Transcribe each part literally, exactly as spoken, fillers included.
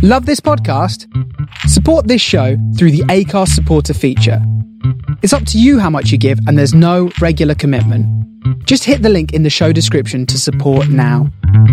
Love this podcast? Support this show through the Acast supporter feature. It's up to you how much you give, and there's no regular commitment. Just hit the link in the show description to support now.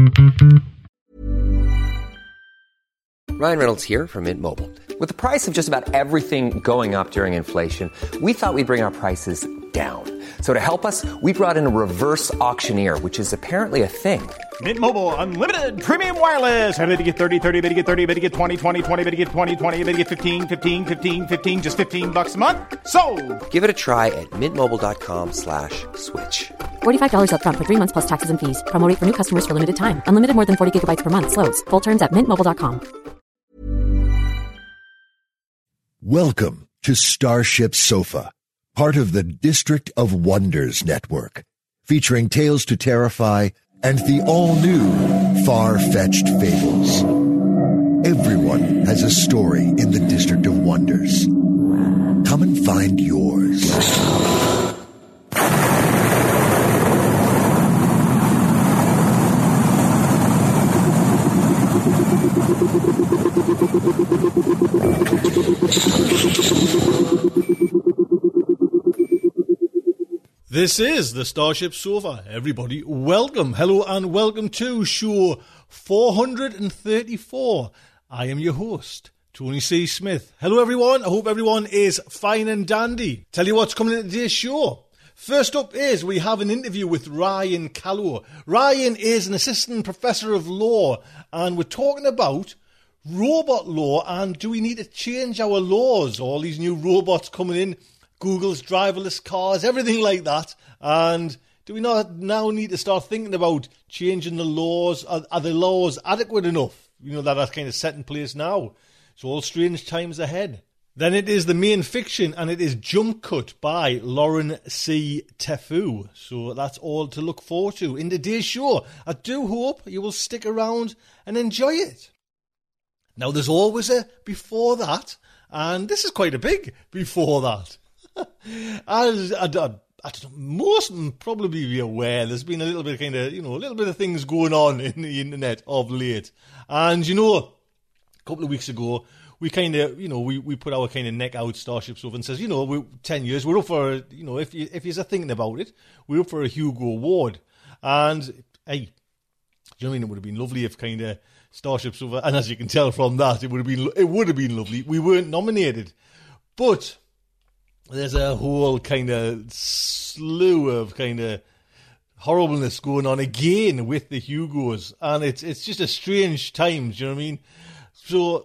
Ryan Reynolds here from Mint Mobile. With the price of just about everything going up during inflation, we thought we'd bring our prices down. So to help us, we brought in a reverse auctioneer, which is apparently a thing. Mint Mobile Unlimited Premium Wireless. How to get thirty, thirty, how to get thirty, how to get twenty, twenty, twenty, how to get twenty, twenty, how to get fifteen, fifteen, fifteen, fifteen, just fifteen bucks a month? Sold! Give it a try at mintmobile.com slash switch. forty-five dollars up front for three months plus taxes and fees. Promo rate for new customers for limited time. Unlimited more than forty gigabytes per month. Slows full terms at mint mobile dot com. Welcome to Starship Sofa, part of the District of Wonders network, featuring Tales to Terrify and the all-new Far-Fetched Fables. Everyone has a story in the District of Wonders. Come and find yours. This is the Starship Sofa. Everybody, welcome, hello and welcome to show four hundred thirty-four. I am your host, Tony C. Smith. Hello everyone, I hope everyone is fine and dandy. Tell you what's coming in today's show. First up is we have an interview with Ryan Callow. Ryan is an assistant professor of law, and we're talking about robot law and do we need to change our laws? All these new robots coming in, Google's driverless cars, everything like that. And do we not now need to start thinking about changing the laws? Are, are the laws adequate enough? You know, that are kind of set in place now. It's all strange times ahead. Then it is the main fiction, and it is Jump Cut by Lauren C. Tefu. So that's all to look forward to in today's show. I do hope you will stick around and enjoy it. Now, there's always a before that, and this is quite a big before that. As I, I, I don't know, most of them probably be aware there's been a little bit of kind of, you know, a little bit of things going on in the internet of late. And, you know, a couple of weeks ago, we kind of, you know, we, we put our kind of neck out Starship Sofa and says, you know, we're ten years, we're up for, a, you know, if you, if you're thinking about it, we're up for a Hugo Award. And, hey, do you know what I mean? It would have been lovely if kind of Starship Sofa, and as you can tell from that, it would have been, it would have been lovely. We weren't nominated. But there's a whole kind of slew of kind of horribleness going on again with the Hugos, and it's it's just a strange time. Do you know what I mean? So,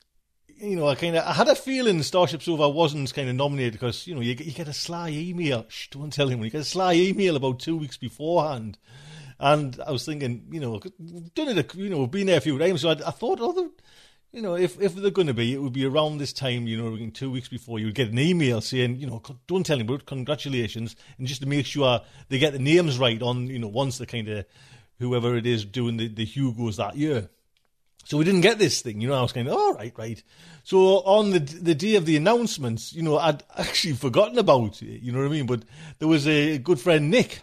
you know, I kind of I had a feeling Starship Sofa wasn't kind of nominated because, you know, you, you get a sly email. Shh, don't tell him. You get a sly email about two weeks beforehand, and I was thinking, you know, we've done it. You know, we've been there a few times, so I, I thought, oh, the, you know, if if they're going to be, it would be around this time, you know, two weeks before, you would get an email saying, you know, don't tell him, but congratulations, and just to make sure they get the names right on, you know, once the kind of, whoever it is doing the, the Hugos that year. So we didn't get this thing, you know, I was kind of, all right, right. So on the the day of the announcements, you know, I'd actually forgotten about it, you know what I mean? But there was a good friend, Nick,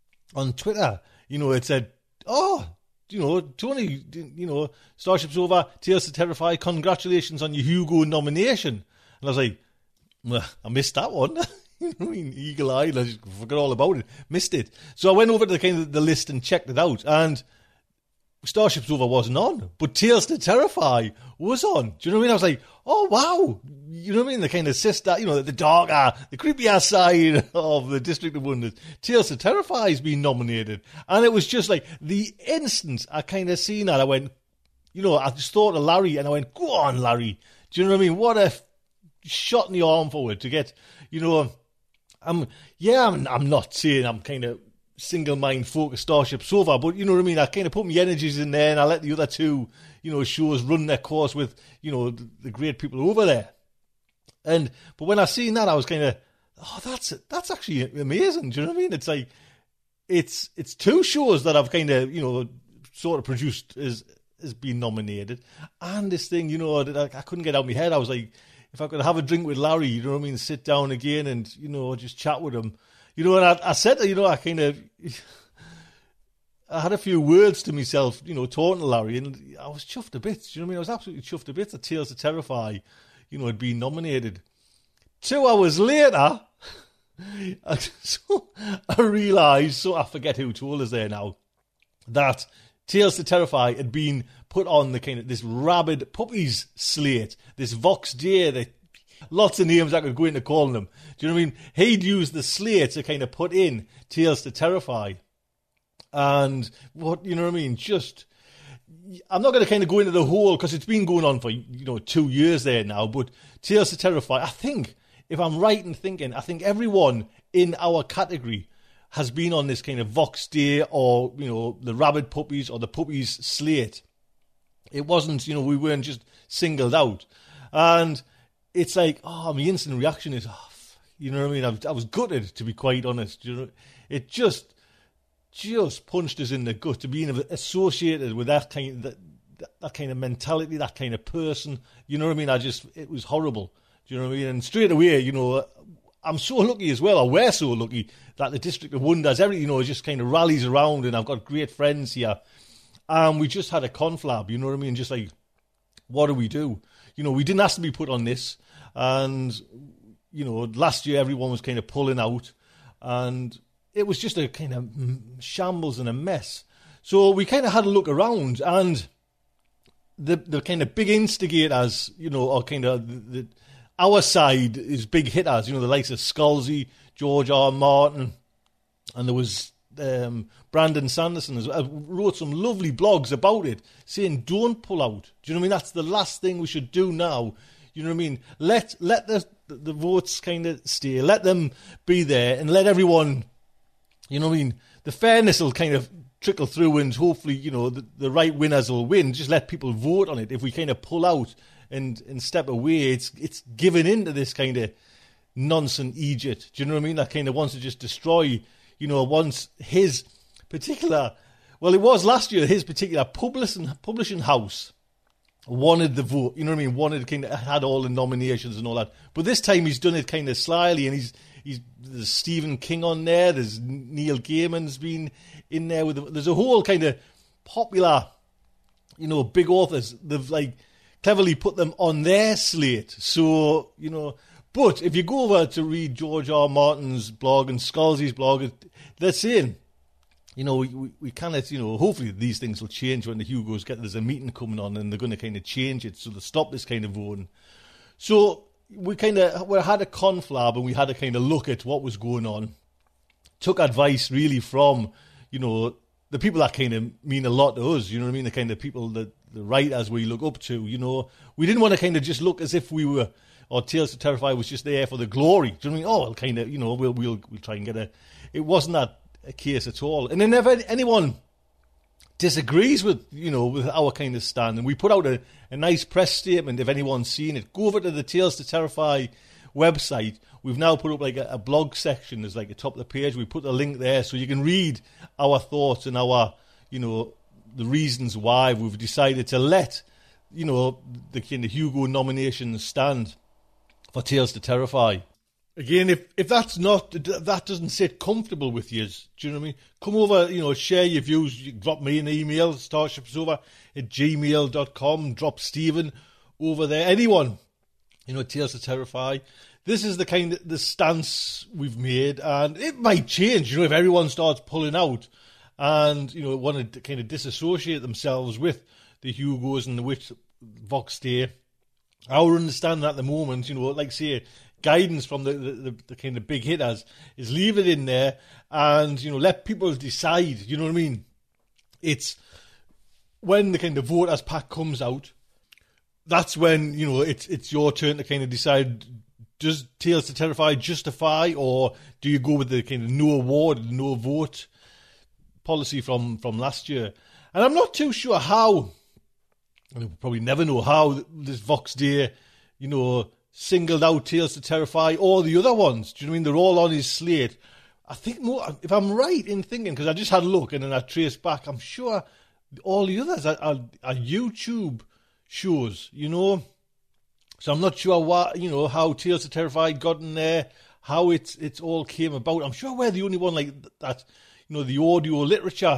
on Twitter, you know, it said, oh, you know, Tony, you know, Starship Sofa, Tales to Terrify, congratulations on your Hugo nomination. And I was like, well, I missed that one. You know what I mean? Eagle-eyed, I just forgot all about it. Missed it. So I went over to the kind of the list and checked it out, and Starship Sofa wasn't on, but Tales to Terrify was on. Do you know what I mean? I was like, oh, wow. You know what I mean? The kind of sister, you know, the darker, the creepier side of the District of Wonders. Tales to Terrify has been nominated. And it was just like the instant I kind of seen that, I went, you know, I just thought of Larry, and I went, go on, Larry. Do you know what I mean? What a f- shot in the arm forward to get, you know, I'm, yeah, I'm, I'm not saying I'm kind of single mind focused Starship Sofa, but you know what I mean, I kind of put my energies in there and I let the other two, you know, shows run their course with, you know, the, the great people over there. And but when I seen that, I was kind of, oh, that's that's actually amazing. Do you know what I mean? It's like it's it's two shows that I've kind of, you know, sort of produced as as being nominated, and this thing, you know, that I, I couldn't get out of my head. I was like, if I could have a drink with Larry, you know what I mean, sit down again and, you know, just chat with him. You know, and I, I said, you know, I kind of, I had a few words to myself, you know, talking to Larry, and I was chuffed a bit. Do you know what I mean? I was absolutely chuffed a bit that Tales to Terrify, you know, had been nominated. Two hours later, so I realised, so I forget who told us there now, that Tales to Terrify had been put on the kind of this rabid puppies slate, this Vox Day, the, lots of names I could go into calling them. Do you know what I mean? He'd used the slate to kind of put in Tales to Terrify. And what, you know what I mean? Just, I'm not going to kind of go into the whole, because it's been going on for, you know, two years there now, but Tales to Terrify, I think, if I'm right in thinking, I think everyone in our category has been on this kind of Vox Day or, you know, the Rabid Puppies or the Puppies slate. It wasn't, you know, we weren't just singled out. And it's like, oh, my instant reaction is, oh, you know what I mean? I was, I was gutted, to be quite honest. You know, it just, just punched us in the gut to being associated with that kind of, that, that kind of mentality, that kind of person. You know what I mean? I just, it was horrible. Do you know what I mean? And straight away, you know, I'm so lucky as well, or we're so lucky, that the District of Wonders, every, you know, just kind of rallies around, and I've got great friends here. And um, we just had a conflab, you know what I mean? Just like, what do we do? You know, we didn't ask to be put on this. And, you know, last year everyone was kind of pulling out. And it was just a kind of shambles and a mess. So we kind of had a look around, and the the kind of big instigators, you know, or kind of the, the our side is big hitters, you know, the likes of Scalzi, George R. Martin, and there was um, Brandon Sanderson as well, wrote some lovely blogs about it, saying don't pull out. Do you know what I mean? That's the last thing we should do now. You know what I mean? Let let the the votes kind of stay, let them be there, and let everyone, you know what I mean? The fairness will kind of trickle through, and hopefully, you know, the, the right winners will win. Just let people vote on it. If we kind of pull out and, and step away, it's it's giving into this kind of nonsense Egypt. Do you know what I mean? That kind of wants to just destroy, you know, wants his particular, well, it was last year, his particular publishing, publishing house wanted the vote, you know what I mean? Wanted, kind of, had all the nominations and all that. But this time he's done it kind of slyly, and he's, he's there's Stephen King on there, there's Neil Gaiman's been in there with, the, there's a whole kind of popular, you know, big authors. They've like cleverly put them on their slate. So, you know, but if you go over to read George R. Martin's blog and Scalzi's blog, they're saying, you know, we, we kind of, you know, hopefully these things will change when the Hugos get, there's a meeting coming on, and they're going to kind of change it so they stop this kind of voting. So we kind of, we had a conflab, and we had to kind of look at what was going on. Took advice really from, you know, the people that kind of mean a lot to us, you know what I mean? The kind of people that, the writers we look up to, you know. We didn't want to kind of just look as if we were, or Tales to Terrify was just there for the glory. Do you know what I mean? Oh, well, kind of, you know, we'll, we'll, we'll try and get a, it wasn't that a case at all. And then if anyone disagrees with, you know, with our kind of stand, and we put out a, a nice press statement, if anyone's seen it, go over to the Tales to Terrify website. We've now put up like a, a blog section, there's like a top of the page, we put the link there so you can read our thoughts and our, you know, the reasons why we've decided to let, you know, the kind of Hugo nominations stand for Tales to Terrify. Again, if, if that's not, that doesn't sit comfortable with you, do you know what I mean? Come over, you know, share your views, you drop me an email, starshipsover at gmail dot com, drop Stephen over there, anyone, you know, Tales to Terrify. This is the kind of, the stance we've made, and it might change, you know, if everyone starts pulling out and, you know, want to kind of disassociate themselves with the Hugos and the with Vox Day. Our understanding at the moment, you know, like say, guidance from the, the, the kind of big hitters is leave it in there and, you know, let people decide, you know what I mean? It's when the kind of voters pack comes out, that's when, you know, it's it's your turn to kind of decide, does Tales to Terrify justify, or do you go with the kind of no award, no vote policy from, from last year? And I'm not too sure how, I mean, we'll probably never know how this Vox Day, you know, singled out Tales to Terrify or the other ones. Do you know what I mean? They're all on his slate. I think more, if I'm right in thinking, because I just had a look and then I traced back, I'm sure all the others are, are, are YouTube shows, you know. So I'm not sure what, you know, how Tales to Terrify got in there, how it's it's all came about. I'm sure we're the only one like that, you know, the audio literature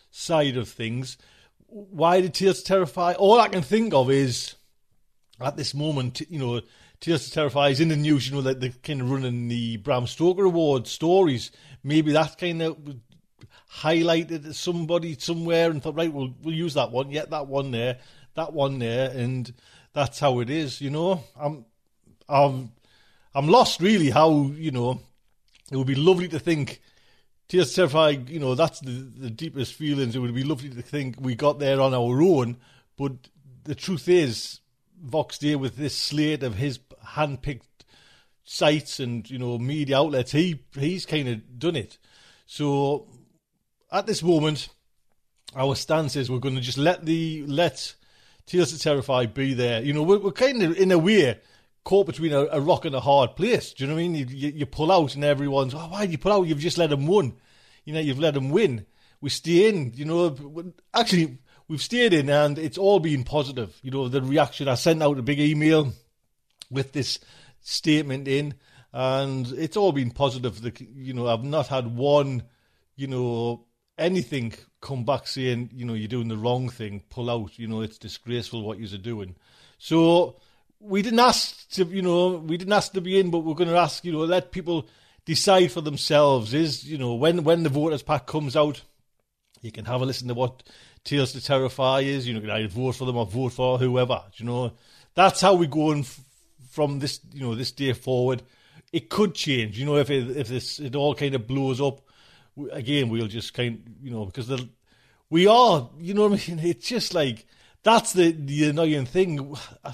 side of things. Why did Tales to Terrify? All I can think of is, at this moment, you know, Tales to Terrify is in the news, you know, that they're kind of running the Bram Stoker Award stories. Maybe that kind of highlighted somebody somewhere and thought, right, we'll, we'll use that one. Yeah, that one there, that one there, and that's how it is, you know. I'm, I'm, I'm lost, really, how, you know, it would be lovely to think Tales to Terrify, you know, that's the, the deepest feelings. It would be lovely to think we got there on our own, but the truth is, Vox Day, with this slate of his hand-picked sites and, you know, media outlets, he he's kind of done it. So at this moment, our stance is we're going to just let the let Tales to Terrify be there. You know, we're, we're kind of, in a way, caught between a, a rock and a hard place. Do you know what I mean? You, you, you pull out and everyone's, oh, why did you pull out? You've just let them win. You know, you've let them win. We stay in, you know. Actually, we've stayed in and it's all been positive. You know, the reaction, I sent out a big email with this statement in and it's all been positive. The, you know, I've not had one, you know, anything come back saying, you know, you're doing the wrong thing, pull out, you know, it's disgraceful what you're doing. So we didn't ask to, you know, we didn't ask to be in, but we're going to ask, you know, let people decide for themselves. Is, you know, when, when the voters pack comes out, you can have a listen to what Tales to Terrify is. You know, you can either vote for them or vote for whoever. You know, that's how we're going f- from this, you know, this day forward. It could change, you know, if it, if this it all kind of blows up. Again, we'll just kind, you know, because the we are, you know what I mean. It's just like that's the the annoying thing.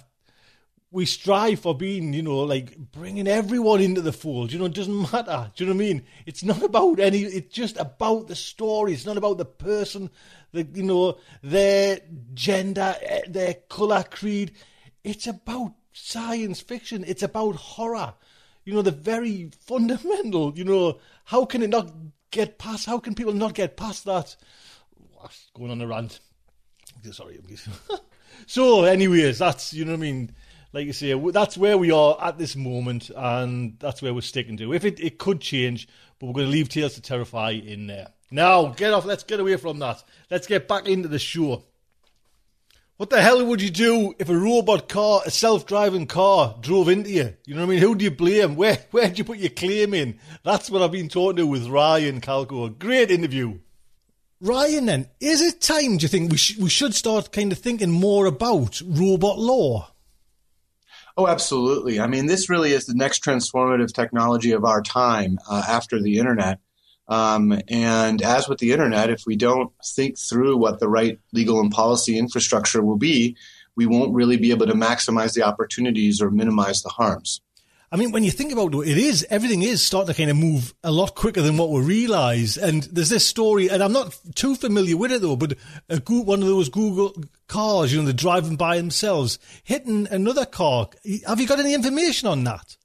We strive for being, you know, like bringing everyone into the fold. You know, it doesn't matter. Do you know what I mean? It's not about any. It's just about the story. It's not about the person, the you know, their gender, their colour, creed. It's about science fiction. It's about horror. You know, the very fundamental. You know, how can it not get past? How can people not get past that? Going on a rant. Sorry. So, anyways, that's, you know what I mean. Like you say, that's where we are at this moment, and that's where we're sticking to. If it, it could change, but we're going to leave Tales to Terrify in there. Now, get off. Let's get away from that. Let's get back into the show. What the hell would you do if a robot car, a self-driving car, drove into you? You know what I mean? Who do you blame? Where where do you put your claim in? That's what I've been talking to with Ryan Calco. Great interview. Ryan, then, is it time, do you think, we, sh- we should start kind of thinking more about robot law? Oh, absolutely. I mean, this really is the next transformative technology of our time uh, after the internet. Um, and as with the internet, if we don't think through what the right legal and policy infrastructure will be, we won't really be able to maximize the opportunities or minimize the harms. I mean, when you think about it, it is, everything is starting to kind of move a lot quicker than what we realise. And there's this story, and I'm not too familiar with it though, but a, one of those Google cars, you know, they're driving by themselves, hitting another car. Have you got any information on that?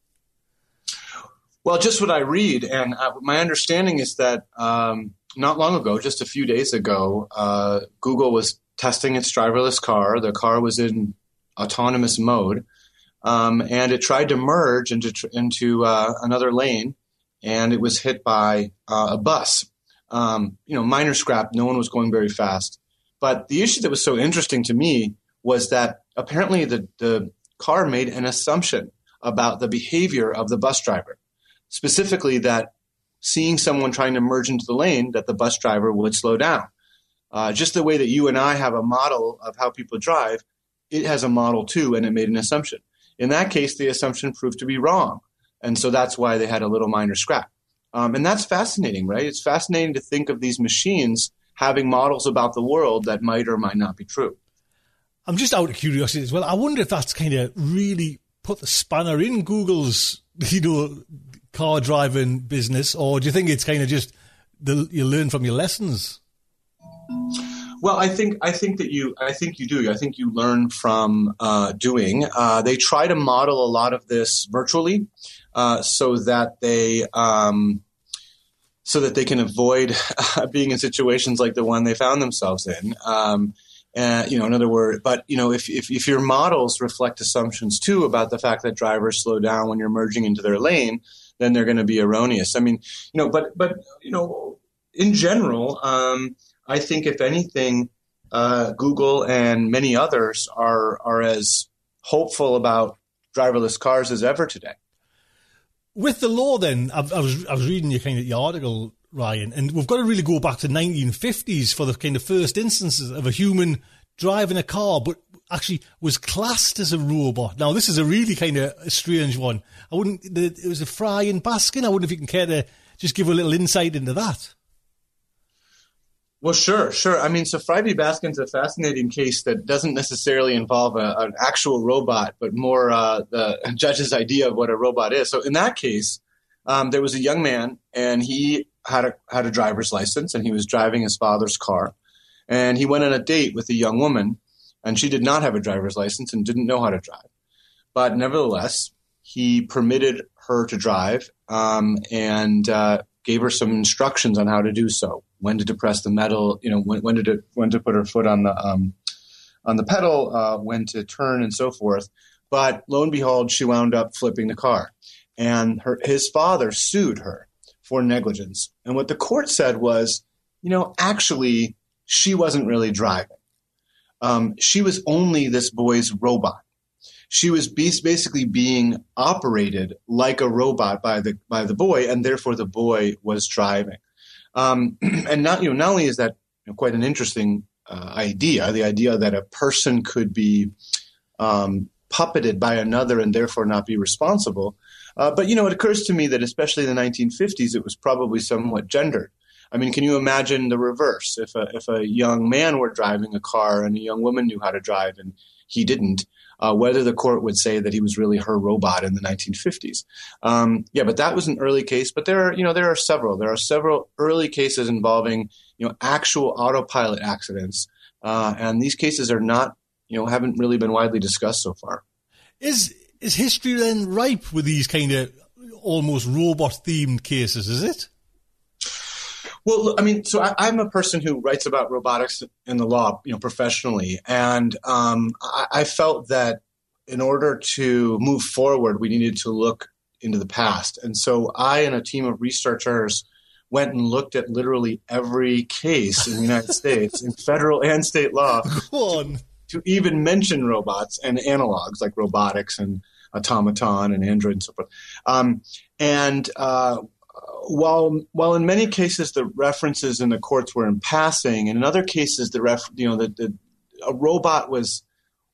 Well, just what I read, and uh, my understanding is that um, not long ago, just a few days ago, uh, Google was testing its driverless car. The car was in autonomous mode. Um, and it tried to merge into into uh, another lane, and it was hit by uh, a bus. Um, you know, minor scrap. No one was going very fast. But the issue that was so interesting to me was that apparently the, the car made an assumption about the behavior of the bus driver, specifically that seeing someone trying to merge into the lane, that the bus driver would slow down. Uh, just the way that you and I have a model of how people drive, it has a model too, and it made an assumption. In that case, the assumption proved to be wrong. And so that's why they had a little minor scrap. Um, and that's fascinating, right? It's fascinating to think of these machines having models about the world that might or might not be true. I'm just out of curiosity as well. I wonder if that's kind of really put the spanner in Google's, you know, car driving business, or do you think it's kind of just the, you learn from your lessons? Well, I think I think that you I think you do. I think you learn from uh, doing. Uh, they try to model a lot of this virtually, uh, so that they um, so that they can avoid being in situations like the one they found themselves in. Um, and, you know, in other words, but you know, if, if if your models reflect assumptions too about the fact that drivers slow down when you're merging into their lane, then they're going to be erroneous. I mean, you know, but but you know, in general. Um, I think, if anything, uh, Google and many others are are as hopeful about driverless cars as ever today. With the law, then, I, I was I was reading your kind of your article, Ryan, and we've got to really go back to nineteen fifties for the kind of first instances of a human driving a car, but actually was classed as a robot. Now, this is a really kind of a strange one. I wouldn't. The, it was a Fry and Baskin. I wonder if you can care to just give a little insight into that. Well, sure, sure. I mean, so Fry v. Baskin's a fascinating case that doesn't necessarily involve a, an actual robot, but more uh, the judge's idea of what a robot is. So in that case, um, there was a young man, and he had a had a driver's license, and he was driving his father's car, and he went on a date with a young woman, and she did not have a driver's license and didn't know how to drive. But nevertheless, he permitted her to drive um, and uh, gave her some instructions on how to do so. When to depress the metal, you know, when, when to when to put her foot on the um, on the pedal, uh, when to turn, and so forth. But lo and behold, she wound up flipping the car, and her his father sued her for negligence. And what the court said was, you know, actually, she wasn't really driving. Um, she was only this boy's robot. She was basically being operated like a robot by the by the boy, and therefore the boy was driving. Um, and not, you know, not only is that you know, quite an interesting uh, idea, the idea that a person could be um, puppeted by another and therefore not be responsible, uh, but, you know, it occurs to me that especially in the nineteen fifties, it was probably somewhat gendered. I mean, can you imagine the reverse? If a, if a young man were driving a car and a young woman knew how to drive and he didn't, Uh, whether the court would say that he was really her robot in the nineteen fifties. Um, yeah, but that was an early case. But there are, you know, there are several. There are several early cases involving, you know, actual autopilot accidents, uh, and these cases are not, you know, haven't really been widely discussed so far. Is is history then ripe with these kind of almost robot-themed cases? Is it? Well, I mean, so I, I'm a person who writes about robotics in the law, you know, professionally, and um, I, I felt that in order to move forward, we needed to look into the past. And so I and a team of researchers went and looked at literally every case in the United States, in federal and state law, Go on. to, to even mention robots and analogs like robotics and automaton and android and so forth. Um, and uh, While while in many cases the references in the courts were in passing, and in other cases the ref you know the, the a robot was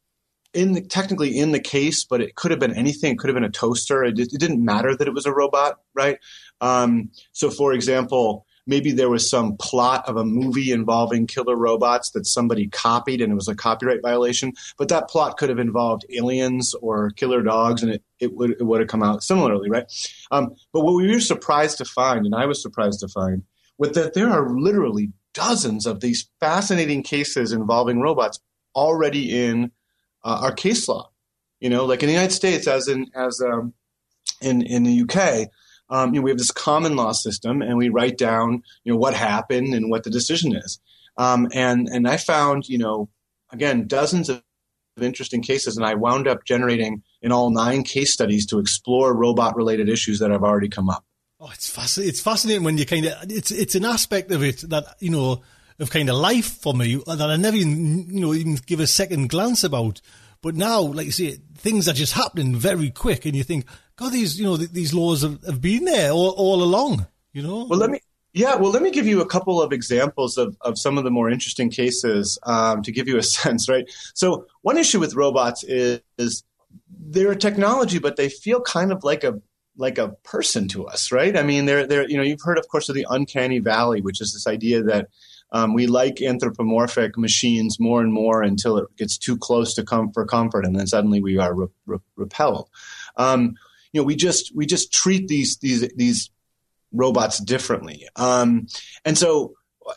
in the, technically in the case, but it could have been anything. It could have been a toaster. It, it didn't matter that it was a robot, right? Um, so, for example, maybe there was some plot of a movie involving killer robots that somebody copied, and it was a copyright violation. But that plot could have involved aliens or killer dogs, and it, it would it would have come out similarly, right? Um, but what we were surprised to find, and I was surprised to find, was that there are literally dozens of these fascinating cases involving robots already in uh, our case law. You know, like in the United States, as in as um, in in the U K. Um, you know, we have this common law system, and we write down, you know, what happened and what the decision is. Um, and and I found, you know, again, dozens of interesting cases, and I wound up generating in all nine case studies to explore robot-related issues that have already come up. Oh, it's fascinating. It's fascinating when you kind of it's it's an aspect of it that you know of kind of life for me that I never even you know even give a second glance about. But now, like you say, things are just happening very quick, and you think, God, these you know these laws have, have been there all, all along. You know. Well, let me yeah. Well, let me give you a couple of examples of, of some of the more interesting cases um, to give you a sense, right? So, one issue with robots is, is they're a technology, but they feel kind of like a like a person to us, right? I mean, they're they're you know you've heard, of course, of the uncanny valley, which is this idea that Um, we like anthropomorphic machines more and more until it gets too close to com- for comfort, and then suddenly we are re- re- repelled. Um, you know, we just we just treat these these these robots differently. Um, and so,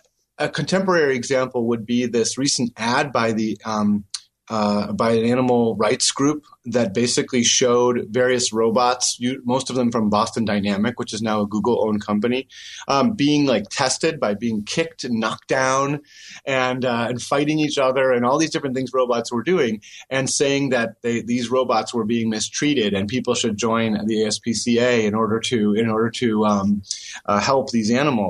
a contemporary example would be this recent ad by the um, uh, by an animal rights group that basically showed various robots, you, most of them from Boston Dynamic, which is now a Google-owned company, um, being like tested by being kicked and knocked down and uh, and fighting each other and all these different things robots were doing, and saying that they, these robots were being mistreated and people should join the A S P C A in order to in order to um, uh, help these animals.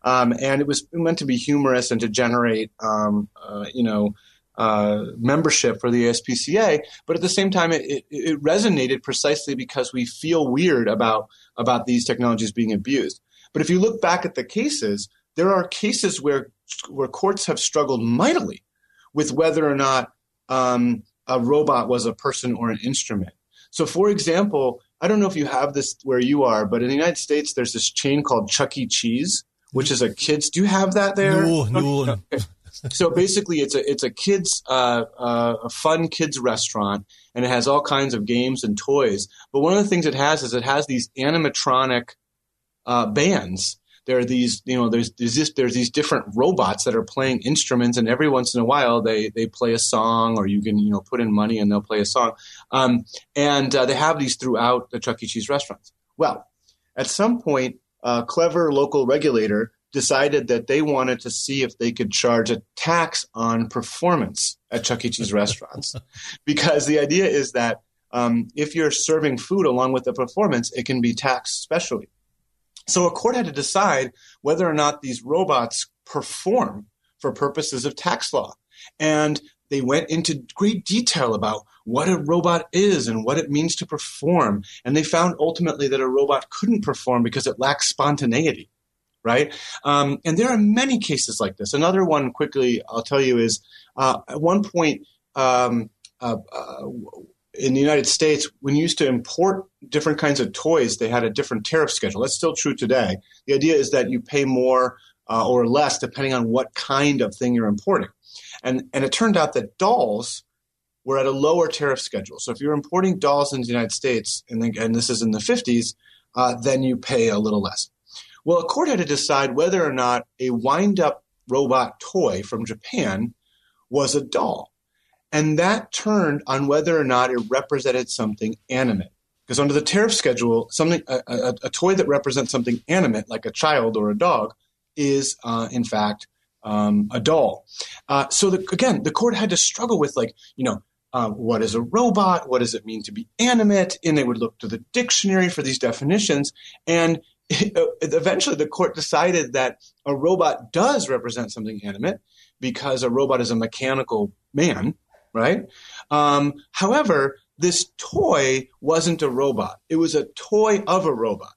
Um, and it was meant to be humorous and to generate, um, uh, you know, uh, membership for the A S P C A. But at the same time, it, it, it resonated precisely because we feel weird about, about these technologies being abused. But if you look back at the cases, there are cases where where courts have struggled mightily with whether or not um, a robot was a person or an instrument. So, for example, I don't know if you have this where you are, but in the United States, there's this chain called Chuck E. Cheese, which is a kids. Do you have that there? No, no. Okay. So basically, it's a it's a kids uh, uh, a fun kids restaurant, and it has all kinds of games and toys. But one of the things it has is it has these animatronic uh, bands. There are these, you know, there's there's, this, there's these different robots that are playing instruments, and every once in a while they they play a song, or you can, you know, put in money and they'll play a song. Um, and uh, they have these throughout the Chuck E. Cheese restaurants. Well, at some point, a clever local regulator decided that they wanted to see if they could charge a tax on performance at Chuck E. Cheese restaurants, because the idea is that um, if you're serving food along with the performance, it can be taxed specially. So a court had to decide whether or not these robots perform for purposes of tax law. And they went into great detail about what a robot is and what it means to perform. And they found ultimately that a robot couldn't perform because it lacks spontaneity, right? Um, and there are many cases like this. Another one quickly I'll tell you is uh, at one point um, uh, uh, in the United States, when you used to import different kinds of toys, they had a different tariff schedule. That's still true today. The idea is that you pay more uh, or less depending on what kind of thing you're importing. And, and it turned out that dolls were at a lower tariff schedule. So if you're importing dolls into the United States, and, then, and this is in the fifties, uh, then you pay a little less. Well, a court had to decide whether or not a wind-up robot toy from Japan was a doll. And that turned on whether or not it represented something animate. Because under the tariff schedule, something a, a, a toy that represents something animate, like a child or a dog, is uh, in fact um, a doll. Uh, so the, again, the court had to struggle with, like, you know, uh, what is a robot? What does it mean to be animate? And they would look to the dictionary for these definitions. And it, eventually, the court decided that a robot does represent something animate because a robot is a mechanical man. Right. Um, however, this toy wasn't a robot. It was a toy of a robot.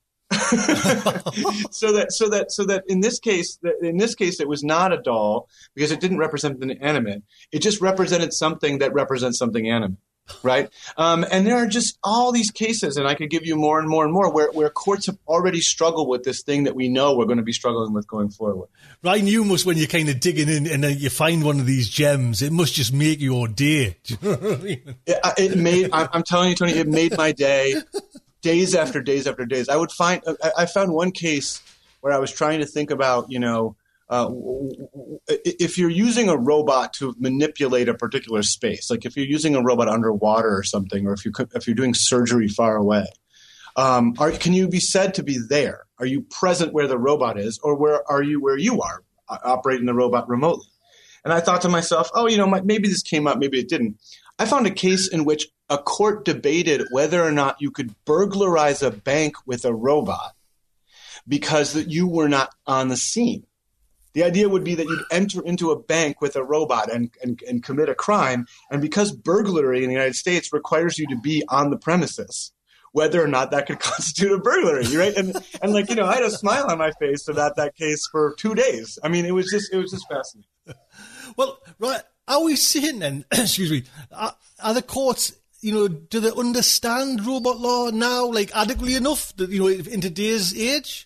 so that, so that, so that in this case, in this case, it was not a doll because it didn't represent an animate. It just represented something that represents something animate. Right. Um, and there are just all these cases, and I could give you more and more and more where, where courts have already struggled with this thing that we know we're going to be struggling with going forward. Ryan, you must, when you're kind of digging in and then you find one of these gems, it must just make your day. Do you know what I mean? It, it made, I'm telling you, Tony, it made my day, days after days after days. I would find, I found one case where I was trying to think about, you know, Uh, if you're using a robot to manipulate a particular space, like if you're using a robot underwater or something, or if you if you're doing surgery far away, um, are, can you be said to be there? Are you present where the robot is, or where are you where you are uh, operating the robot remotely? And I thought to myself, oh, you know, maybe this came up, maybe it didn't. I found a case in which a court debated whether or not you could burglarize a bank with a robot because that you were not on the scene. The idea would be that you'd enter into a bank with a robot and, and, and commit a crime. And because burglary in the United States requires you to be on the premises, whether or not that could constitute a burglary, right? And, and like, you know, I had a smile on my face about that case for two days. I mean, it was just, it was just fascinating. Well, right. Are we saying then, excuse me, are, are the courts, you know, do they understand robot law now, like adequately enough, that, you know, in today's age?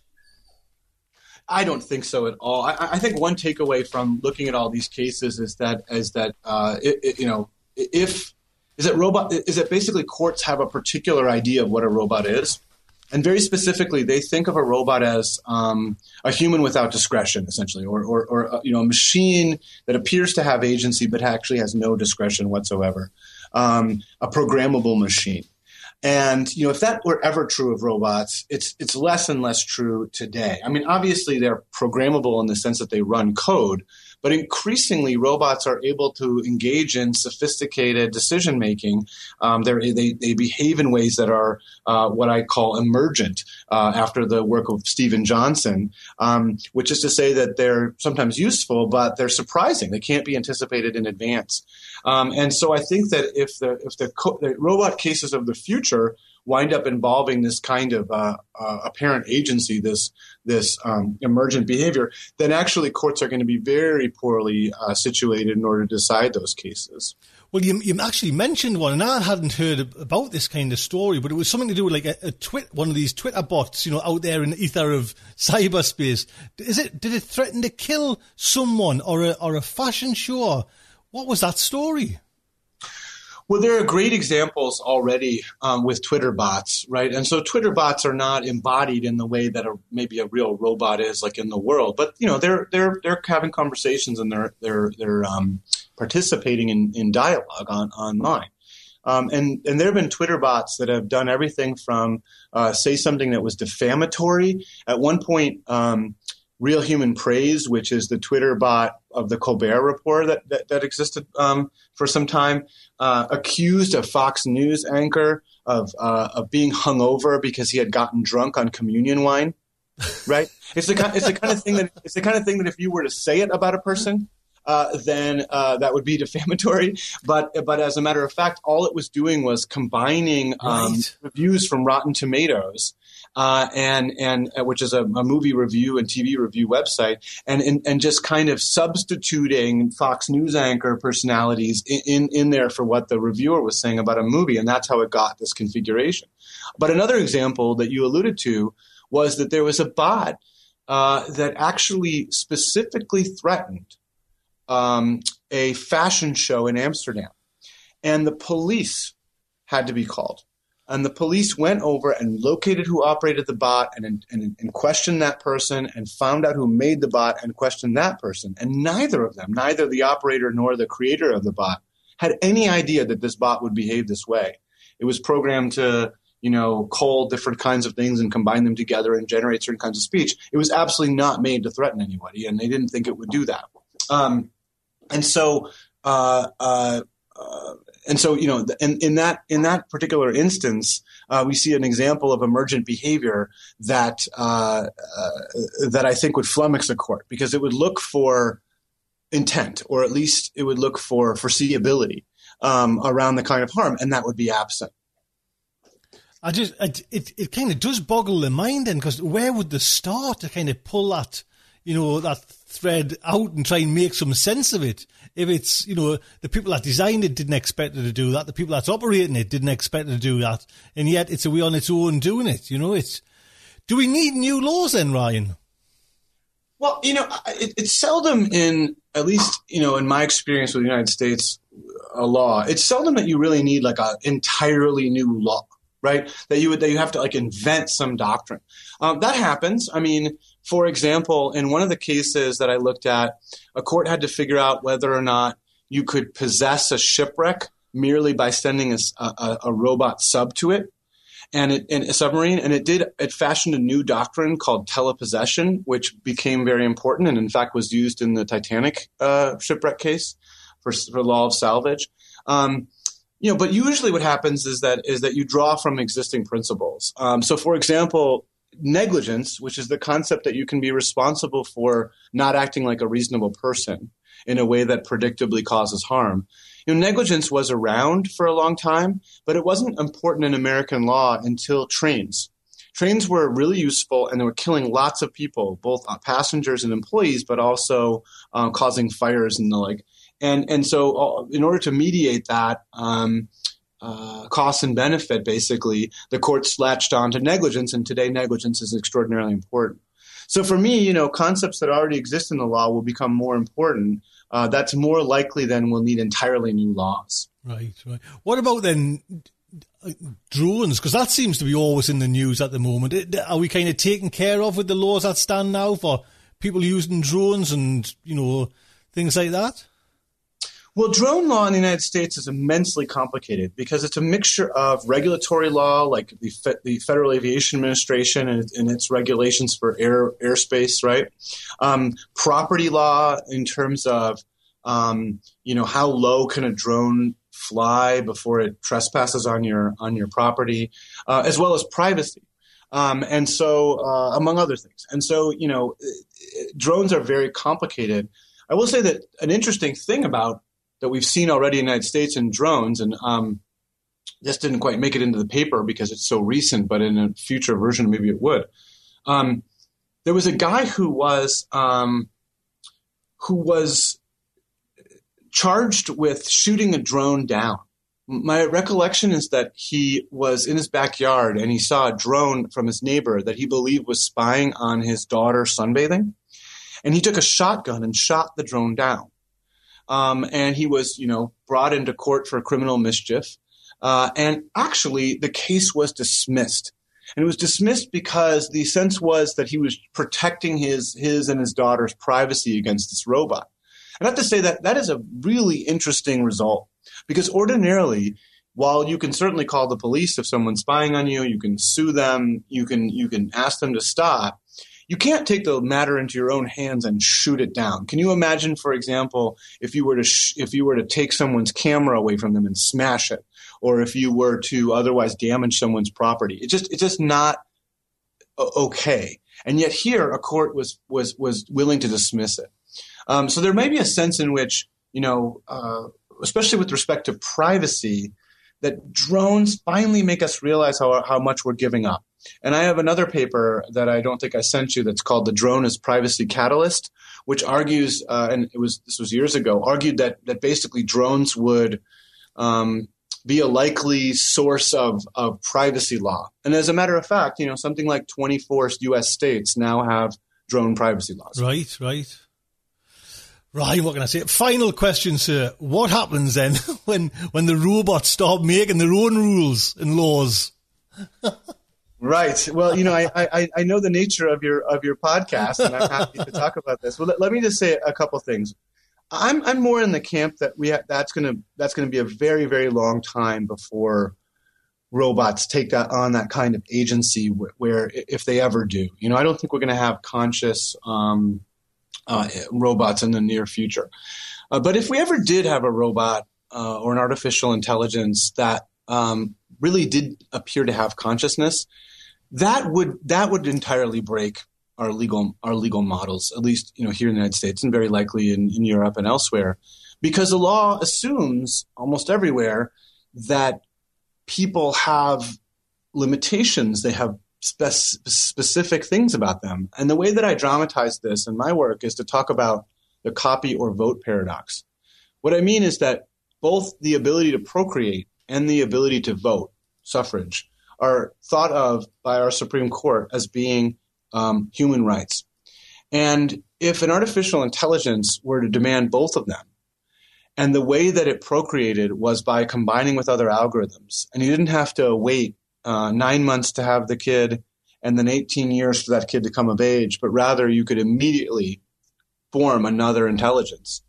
I don't think so at all. I, I think one takeaway from looking at all these cases is that is that uh, it, it, you know if is that robot is that basically courts have a particular idea of what a robot is, and very specifically they think of a robot as um, a human without discretion, essentially, or or, or uh, you know a machine that appears to have agency but actually has no discretion whatsoever, um, a programmable machine. And, you know, if that were ever true of robots, it's it's less and less true today. I mean, obviously they're programmable in the sense that they run code, but increasingly robots are able to engage in sophisticated decision making. Um, they they behave in ways that are uh, what I call emergent uh, after the work of Steven Johnson, um, which is to say that they're sometimes useful, but they're surprising. They can't be anticipated in advance. Um, and so I think that if the if the, co- the robot cases of the future wind up involving this kind of uh, uh, apparent agency, this this um, emergent behavior, then actually courts are going to be very poorly uh, situated in order to decide those cases. Well, you, you actually mentioned one, and I hadn't heard about this kind of story, but it was something to do with like a, a twit, one of these Twitter bots, you know, out there in the ether of cyberspace. Is it? Did it threaten to kill someone or a, or a fashion show? What was that story? Well, there are great examples already um, with Twitter bots, right? And so Twitter bots are not embodied in the way that a, maybe a real robot is, like in the world. But you know, they're they're they're having conversations and they're they're they're um, participating in, in dialogue on online. Um, and and there have been Twitter bots that have done everything from uh, say something that was defamatory. At one point, um, Real Human Praise, which is the Twitter bot of the Colbert Report that that, that existed um, for some time, uh, accused a Fox News anchor of uh, of being hungover because he had gotten drunk on communion wine. Right? It's the kind, it's the kind of thing that it's the kind of thing that if you were to say it about a person, uh, then uh, that would be defamatory. But but as a matter of fact, all it was doing was combining um, right. reviews from Rotten Tomatoes. Uh, and and uh, which is a, a movie review and T V review website, and, and and just kind of substituting Fox News anchor personalities in, in, in there for what the reviewer was saying about a movie, and that's how it got this configuration. But another example that you alluded to was that there was a bot uh, that actually specifically threatened um, a fashion show in Amsterdam, and the police had to be called. And the police went over and located who operated the bot and, and, and questioned that person and found out who made the bot and questioned that person. And neither of them, neither the operator nor the creator of the bot, had any idea that this bot would behave this way. It was programmed to, you know, cull different kinds of things and combine them together and generate certain kinds of speech. It was absolutely not made to threaten anybody, and they didn't think it would do that. Um, and so uh, uh, uh, And so, you know, in, in that in that particular instance, uh, we see an example of emergent behavior that uh, uh, that I think would flummox a court, because it would look for intent, or at least it would look for foreseeability um, around the kind of harm, and that would be absent. I just it it, it kind of does boggle the mind, then, because where would they start to kind of pull that, you know, that thread out and try and make some sense of it? If it's, you know, the people that designed it didn't expect it to do that, the people that's operating it didn't expect it to do that, and yet it's a way on its own doing it, you know. It's, do we need new laws then, Ryan? Well, you know, it, it's seldom in, at least, you know, in my experience with the United States uh, law, it's seldom that you really need like an entirely new law, right? That you would, that you have to like invent some doctrine. Um, that happens. I mean, for example, in one of the cases that I looked at, a court had to figure out whether or not you could possess a shipwreck merely by sending a, a, a robot sub to it, and it, and a submarine. And it did. It fashioned a new doctrine called telepossession, which became very important, and in fact was used in the Titanic uh, shipwreck case for, for law of salvage. Um, you know, but usually what happens is that is that you draw from existing principles. Um, so, for example, negligence, which is the concept that you can be responsible for not acting like a reasonable person in a way that predictably causes harm. You know, negligence was around for a long time, but it wasn't important in American law until trains. Trains were really useful, and they were killing lots of people, both passengers and employees, but also uh, causing fires and the like. And and so uh, in order to mediate that, um, Uh, cost and benefit, basically, the courts latched on to negligence, and today negligence is extraordinarily important. So for me, you know, concepts that already exist in the law will become more important. Uh, that's more likely than we'll need entirely new laws. Right, right. What about then drones? Because that seems to be always in the news at the moment. Are we kind of taken care of with the laws that stand now for people using drones and, you know, things like that? Well, drone law in the United States is immensely complicated because it's a mixture of regulatory law, like the, Fe- the Federal Aviation Administration and, and its regulations for air airspace, right? Um, property law in terms of, um, you know, how low can a drone fly before it trespasses on your on your property, uh, as well as privacy. Um, and so, uh, among other things. And so, you know, drones are very complicated. I will say that an interesting thing about that we've seen already in the United States in drones, and um, this didn't quite make it into the paper because it's so recent, but in a future version, maybe it would. Um, there was a guy who was um, who was charged with shooting a drone down. My recollection is that he was in his backyard and he saw a drone from his neighbor that he believed was spying on his daughter sunbathing. And he took a shotgun and shot the drone down. Um, and he was, you know, brought into court for criminal mischief. Uh, and actually, the case was dismissed. And it was dismissed because the sense was that he was protecting his his and his daughter's privacy against this robot. And I have to say that that is a really interesting result because ordinarily, while you can certainly call the police if someone's spying on you, you can sue them, you can you can ask them to stop. You can't take the matter into your own hands and shoot it down. Can you imagine, for example, if you were to sh- if you were to take someone's camera away from them and smash it, or if you were to otherwise damage someone's property? It just it's just not okay. And yet here, a court was was was willing to dismiss it. Um, so there may be a sense in which, you know, uh, especially with respect to privacy, that drones finally make us realize how how much we're giving up. And I have another paper that I don't think I sent you that's called "The Drone as Privacy Catalyst," which argues, uh, and it was this was years ago, argued that that basically drones would um, be a likely source of of privacy law. And as a matter of fact, you know, something like twenty-four U S states now have drone privacy laws. Right, right. Right, what can I say? Final question, sir. What happens then when when the robots start making their own rules and laws? Right. Well, you know, I, I, I know the nature of your of your podcast, and I'm happy to talk about this. Well, let, let me just say a couple things. I'm I'm more in the camp that we ha- that's gonna that's gonna be a very very long time before robots take that on that kind of agency. Where, where if they ever do, you know, I don't think we're gonna have conscious um, uh, robots in the near future. Uh, but if we ever did have a robot uh, or an artificial intelligence that um, really did appear to have consciousness, that would that would entirely break our legal our legal models, at least, you know, here in the United States and very likely in, in Europe and elsewhere, because the law assumes almost everywhere that people have limitations, they have spe- specific things about them. And the way that I dramatize this in my work is to talk about the copy or vote paradox. What I mean is that both the ability to procreate and the ability to vote, suffrage, are thought of by our Supreme Court as being um, human rights. And if an artificial intelligence were to demand both of them, and the way that it procreated was by combining with other algorithms, and you didn't have to wait uh, nine months to have the kid and then eighteen years for that kid to come of age, but rather you could immediately form another intelligence,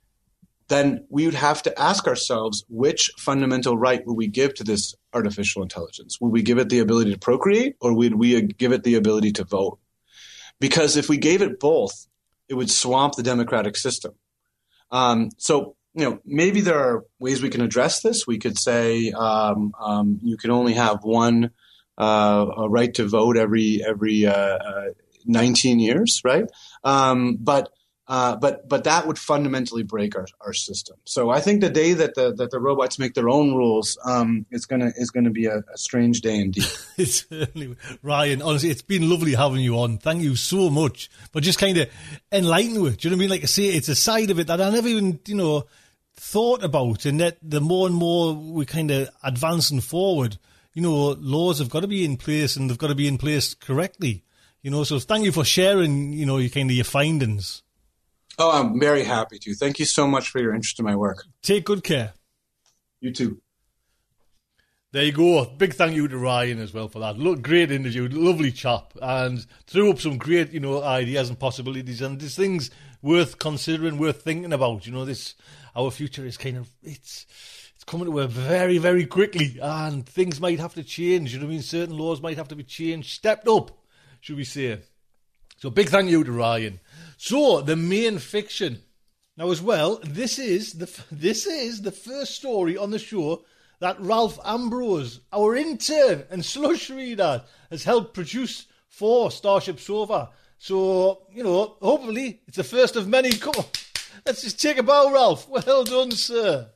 then we would have to ask ourselves, which fundamental right would we give to this artificial intelligence? Would we give it the ability to procreate, or would we give it the ability to vote? Because if we gave it both, it would swamp the democratic system. Um, so, you know, maybe there are ways we can address this. We could say um, um, you can only have one uh, a right to vote every every uh, uh, nineteen years, right? Um, but Uh, but but that would fundamentally break our, our system. So I think the day that the that the robots make their own rules um, is gonna is gonna be a, a strange day indeed. It's certainly, Ryan, honestly, it's been lovely having you on. Thank you so much. But just kind of enlighten with it. Do you know what I mean? Like I say, it's a side of it that I never even, you know, thought about. And that the more and more we kind of advancing forward, you know, laws have got to be in place, and they've got to be in place correctly. You know, so thank you for sharing, you know, your kind of your findings. Oh, I'm very happy to. Thank you so much for your interest in my work. Take good care. You too. There you go. Big thank you to Ryan as well for that. Look, great interview, lovely chap, and threw up some great, you know, ideas and possibilities, and these things worth considering, worth thinking about. You know, this our future is kind of it's it's coming to us very, very quickly, and things might have to change. You know what I mean? Certain laws might have to be changed, stepped up, should we say? So, big thank you to Ryan. So, the main fiction. Now, as well, this is the this is the first story on the show that Ralph Ambrose, our intern and slush reader, has helped produce for Starship Sofa. So, you know, hopefully it's the first of many. Come on, let's just take a bow, Ralph. Well done, sir.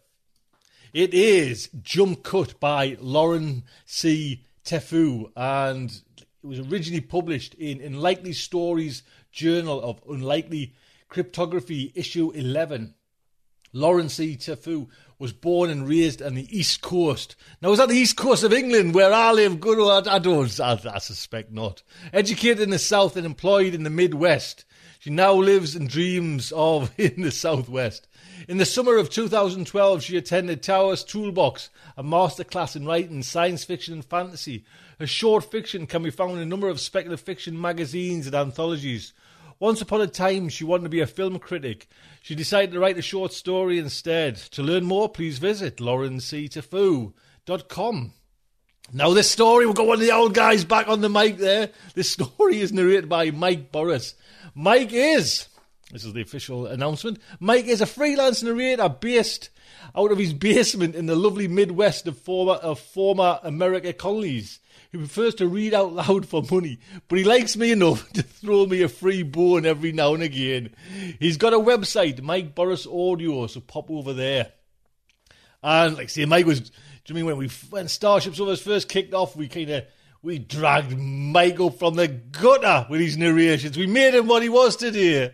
It is Jump Cut by Lauren C. Tefu, and it was originally published in Unlikely Stories Journal of Unlikely Cryptography, issue eleven. Lauren C. Tefu was born and raised on the East Coast. Now, is that the East Coast of England, where I live? Good old, I don't, I, I suspect not. Educated in the South and employed in the Midwest. She now lives and dreams of in the Southwest. In the summer of two thousand twelve, she attended Towers Toolbox, a masterclass in writing science fiction and fantasy. Her short fiction can be found in a number of speculative fiction magazines and anthologies. Once upon a time, she wanted to be a film critic. She decided to write a short story instead. To learn more, please visit lauren c tefu dot com. Now, this story, we'll go one of the old guys back on the mic there. This story is narrated by Mike Boris. Mike is, this is the official announcement, Mike is a freelance narrator based out of his basement in the lovely Midwest of former, of former America colonies. He prefers to read out loud for money, but he likes me enough to throw me a free bone every now and again. He's got a website, Mike Boris Audio, so pop over there. And like I say, Mike was, do you mean when we when Starship Sofa first kicked off, we kind of we dragged Mike up from the gutter with his narrations. We made him what he was today.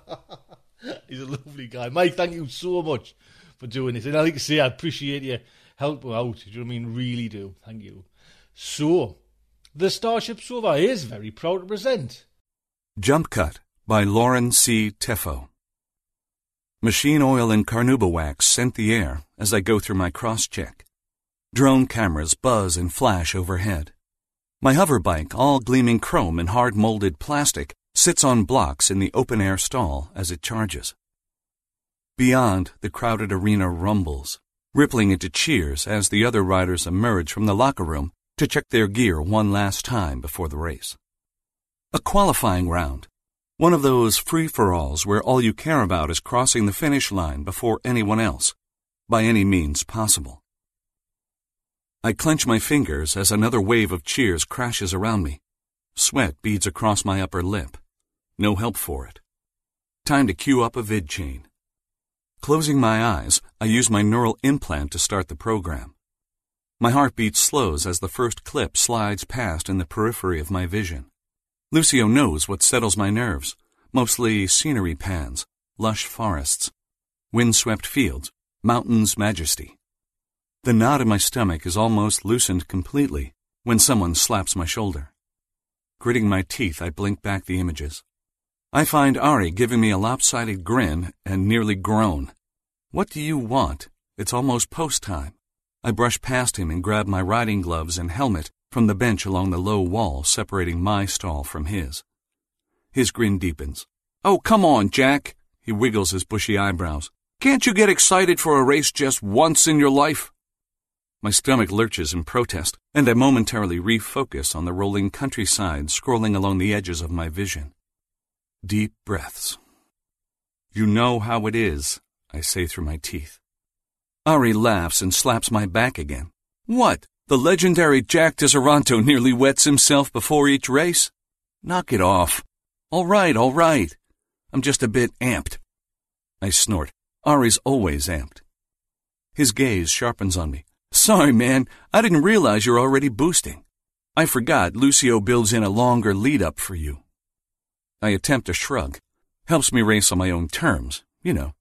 He's a lovely guy. Mike, thank you so much for doing this. And I like to say, I appreciate you helping out. Do you know what I mean? Really do. Thank you. So, the Starship Sofa is very proud to present Jump Cut by Lauren C. Tefu. Machine oil and carnauba wax scent the air as I go through my cross-check. Drone cameras buzz and flash overhead. My hover bike, all gleaming chrome and hard-molded plastic, sits on blocks in the open-air stall as it charges. Beyond, the crowded arena rumbles, rippling into cheers as the other riders emerge from the locker room to check their gear one last time before the race. A qualifying round, one of those free-for-alls where all you care about is crossing the finish line before anyone else, by any means possible. I clench my fingers as another wave of cheers crashes around me. Sweat beads across my upper lip. No help for it. Time to cue up a vid chain. Closing my eyes, I use my neural implant to start the program. My heartbeat slows as the first clip slides past in the periphery of my vision. Lucio knows what settles my nerves, mostly scenery pans, lush forests, wind-swept fields, mountains' majesty. The knot in my stomach is almost loosened completely when someone slaps my shoulder. Gritting my teeth, I blink back the images. I find Ari giving me a lopsided grin and nearly groan. What do you want? It's almost post time. I brush past him and grab my riding gloves and helmet from the bench along the low wall separating my stall from his. His grin deepens. Oh, come on, Jack. He wiggles his bushy eyebrows. Can't you get excited for a race just once in your life? My stomach lurches in protest, and I momentarily refocus on the rolling countryside scrolling along the edges of my vision. Deep breaths. You know how it is, I say through my teeth. Ari laughs and slaps my back again. What? The legendary Jack DeSaranto nearly wets himself before each race? Knock it off. All right, all right. I'm just a bit amped. I snort. Ari's always amped. His gaze sharpens on me. Sorry, man. I didn't realize you're already boosting. I forgot Lucio builds in a longer lead-up for you. I attempt a shrug. Helps me race on my own terms, you know.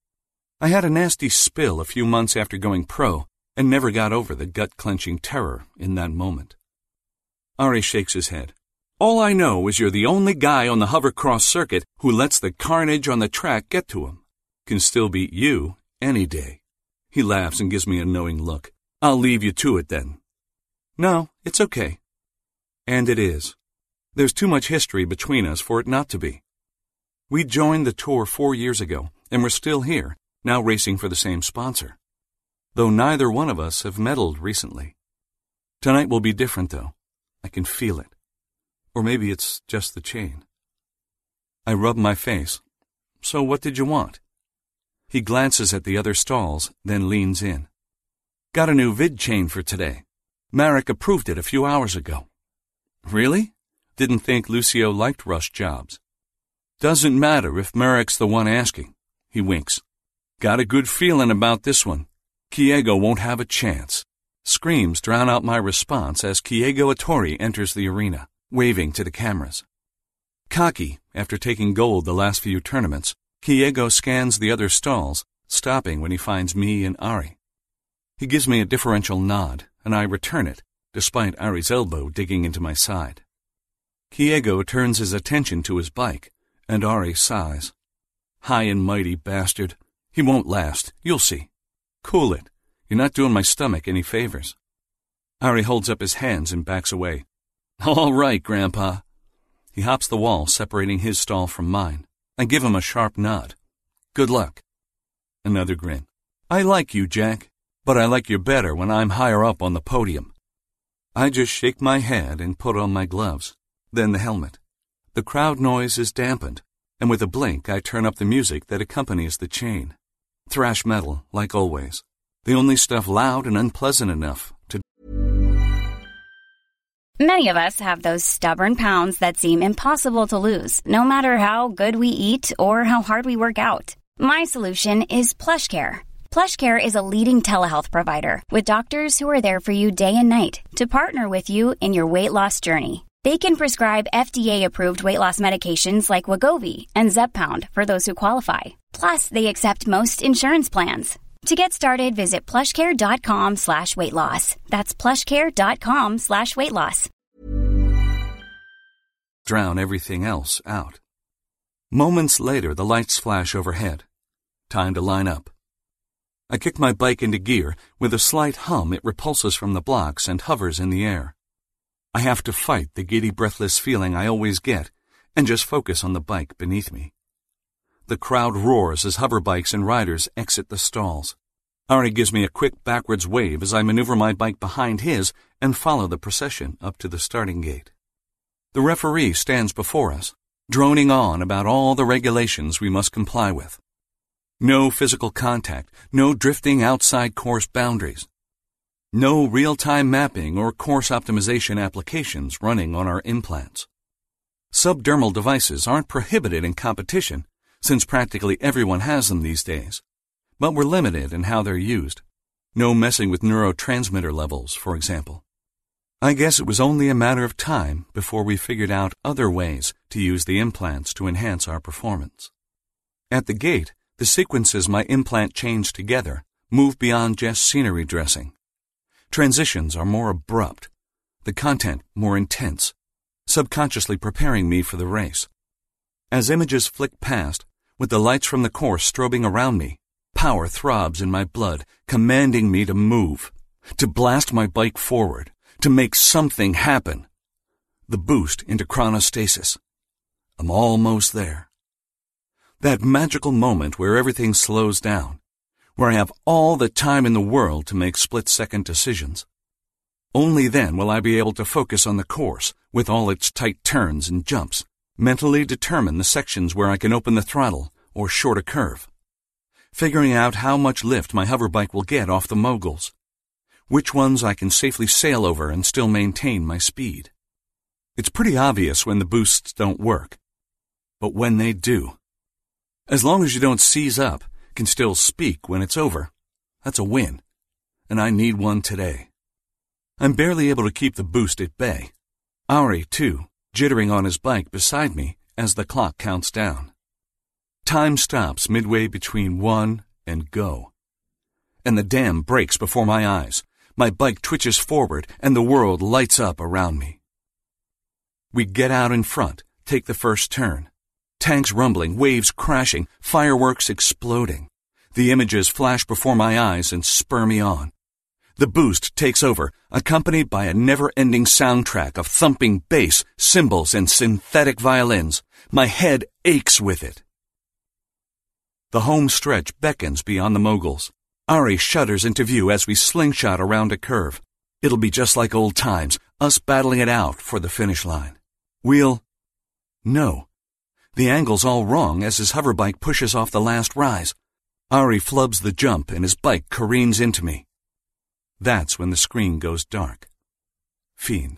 I had a nasty spill a few months after going pro and never got over the gut-clenching terror in that moment. Ari shakes his head. All I know is you're the only guy on the hovercross circuit who lets the carnage on the track get to him. Can still beat you any day. He laughs and gives me a knowing look. I'll leave you to it then. No, it's okay. And it is. There's too much history between us for it not to be. We joined the tour four years ago, and we're still here, now racing for the same sponsor. Though neither one of us have medaled recently. Tonight will be different, though. I can feel it. Or maybe it's just the chain. I rub my face. So what did you want? He glances at the other stalls, then leans in. Got a new vid chain for today. Marek approved it a few hours ago. Really? Didn't think Lucio liked rush jobs. Doesn't matter if Marek's the one asking. He winks. Got a good feeling about this one. Kiego won't have a chance. Screams drown out my response as Kiego Ettori enters the arena, waving to the cameras. Cocky, after taking gold the last few tournaments, Kiego scans the other stalls, stopping when he finds me and Ari. He gives me a deferential nod, and I return it, despite Ari's elbow digging into my side. Kiego turns his attention to his bike, and Ari sighs. High and mighty bastard. He won't last, you'll see. Cool it. You're not doing my stomach any favors. Ari holds up his hands and backs away. All right, Grandpa. He hops the wall, separating his stall from mine. I give him a sharp nod. Good luck. Another grin. I like you, Jack, but I like you better when I'm higher up on the podium. I just shake my head and put on my gloves, then the helmet. The crowd noise is dampened, and with a blink I turn up the music that accompanies the chain. Thrash metal, like always. The only stuff loud and unpleasant enough to... Many of us have those stubborn pounds that seem impossible to lose, no matter how good we eat or how hard we work out. My solution is PlushCare. PlushCare is a leading telehealth provider with doctors who are there for you day and night to partner with you in your weight loss journey. They can prescribe F D A-approved weight loss medications like Wegovy and Zepbound for those who qualify. Plus, they accept most insurance plans. To get started, visit plushcare.com slash weight loss. That's plushcare.com slash weight loss. Drown everything else out. Moments later, the lights flash overhead. Time to line up. I kick my bike into gear. With a slight hum, it repulses from the blocks and hovers in the air. I have to fight the giddy, breathless feeling I always get and just focus on the bike beneath me. The crowd roars as hover bikes and riders exit the stalls. Ari gives me a quick backwards wave as I maneuver my bike behind his and follow the procession up to the starting gate. The referee stands before us, droning on about all the regulations we must comply with. No physical contact, no drifting outside course boundaries. No real-time mapping or course optimization applications running on our implants. Subdermal devices aren't prohibited in competition, since practically everyone has them these days, but we're limited in how they're used. No messing with neurotransmitter levels, for example. I guess it was only a matter of time before we figured out other ways to use the implants to enhance our performance. At the gate, the sequences my implant chains together move beyond just scenery dressing. Transitions are more abrupt, the content more intense, subconsciously preparing me for the race. As images flick past, with the lights from the course strobing around me, power throbs in my blood, commanding me to move, to blast my bike forward, to make something happen. The boost into chronostasis. I'm almost there. That magical moment where everything slows down, where I have all the time in the world to make split-second decisions. Only then will I be able to focus on the course with all its tight turns and jumps, mentally determine the sections where I can open the throttle or short a curve, figuring out how much lift my hover bike will get off the moguls, which ones I can safely sail over and still maintain my speed. It's pretty obvious when the boosts don't work, but when they do, as long as you don't seize up, can still speak when it's over, that's a win, and I need one today. I'm barely able to keep the boost at bay. Ari, too, jittering on his bike beside me as the clock counts down. Time stops midway between one and go. And the dam breaks before my eyes. My bike twitches forward and the world lights up around me. We get out in front, take the first turn. Tanks rumbling, waves crashing, fireworks exploding. The images flash before my eyes and spur me on. The boost takes over, accompanied by a never-ending soundtrack of thumping bass, cymbals, and synthetic violins. My head aches with it. The home stretch beckons beyond the moguls. Ari shudders into view as we slingshot around a curve. It'll be just like old times, us battling it out for the finish line. We'll... No. The angle's all wrong as his hoverbike pushes off the last rise. Ari flubs the jump and his bike careens into me. That's when the screen goes dark. Fiend.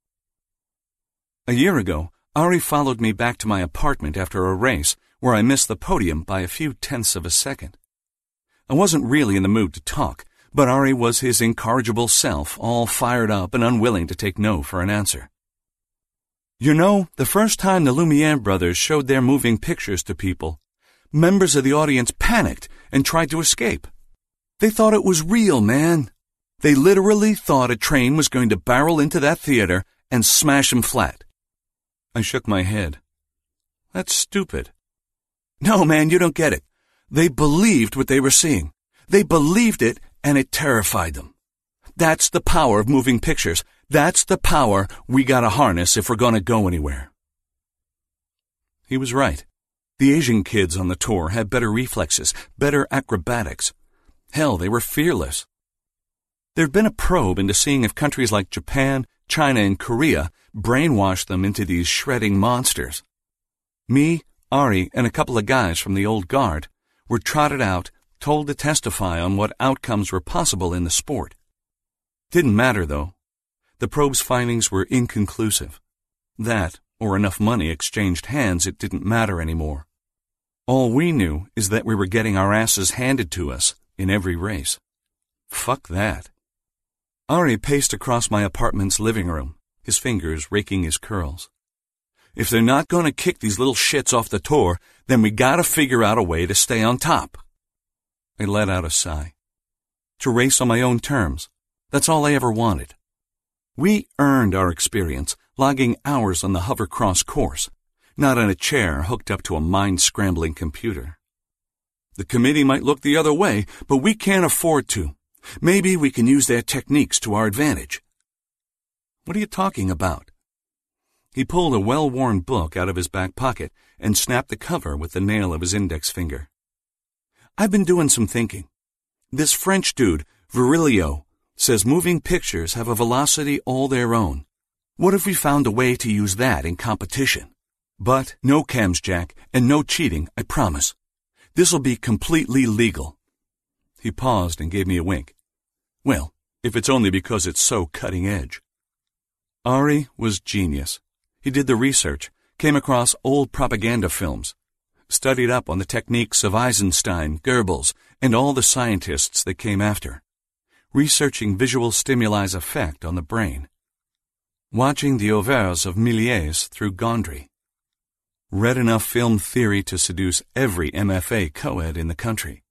A year ago, Ari followed me back to my apartment after a race where I missed the podium by a few tenths of a second. I wasn't really in the mood to talk, but Ari was his incorrigible self, all fired up and unwilling to take no for an answer. You know, the first time the Lumiere brothers showed their moving pictures to people, members of the audience panicked and tried to escape. They thought it was real, man. They literally thought a train was going to barrel into that theater and smash them flat. I shook my head. That's stupid. No, man, you don't get it. They believed what they were seeing. They believed it, and it terrified them. That's the power of moving pictures. That's the power we gotta harness if we're gonna go anywhere. He was right. The Asian kids on the tour had better reflexes, better acrobatics. Hell, they were fearless. There'd been a probe into seeing if countries like Japan, China, and Korea brainwashed them into these shredding monsters. Me, Ari, and a couple of guys from the old guard were trotted out, told to testify on what outcomes were possible in the sport. Didn't matter, though. The probe's findings were inconclusive. That, or enough money exchanged hands, it didn't matter anymore. All we knew is that we were getting our asses handed to us in every race. Fuck that. Ari paced across my apartment's living room, his fingers raking his curls. If they're not going to kick these little shits off the tour, then we gotta figure out a way to stay on top. I let out a sigh. To race on my own terms. That's all I ever wanted. We earned our experience, logging hours on the hovercross course, not in a chair hooked up to a mind-scrambling computer. The committee might look the other way, but we can't afford to. Maybe we can use their techniques to our advantage. What are you talking about? He pulled a well-worn book out of his back pocket and snapped the cover with the nail of his index finger. I've been doing some thinking. This French dude, Virilio, says moving pictures have a velocity all their own. What if we found a way to use that in competition? But no cams, Jack, and no cheating, I promise. This'll be completely legal. He paused and gave me a wink. Well, if it's only because it's so cutting edge. Ari was genius. He did the research, came across old propaganda films, studied up on the techniques of Eisenstein, Goebbels, and all the scientists that came after, researching visual stimuli effect on the brain, watching the ovaires of Méliès through Gondry, read enough film theory to seduce every M F A co-ed in the country.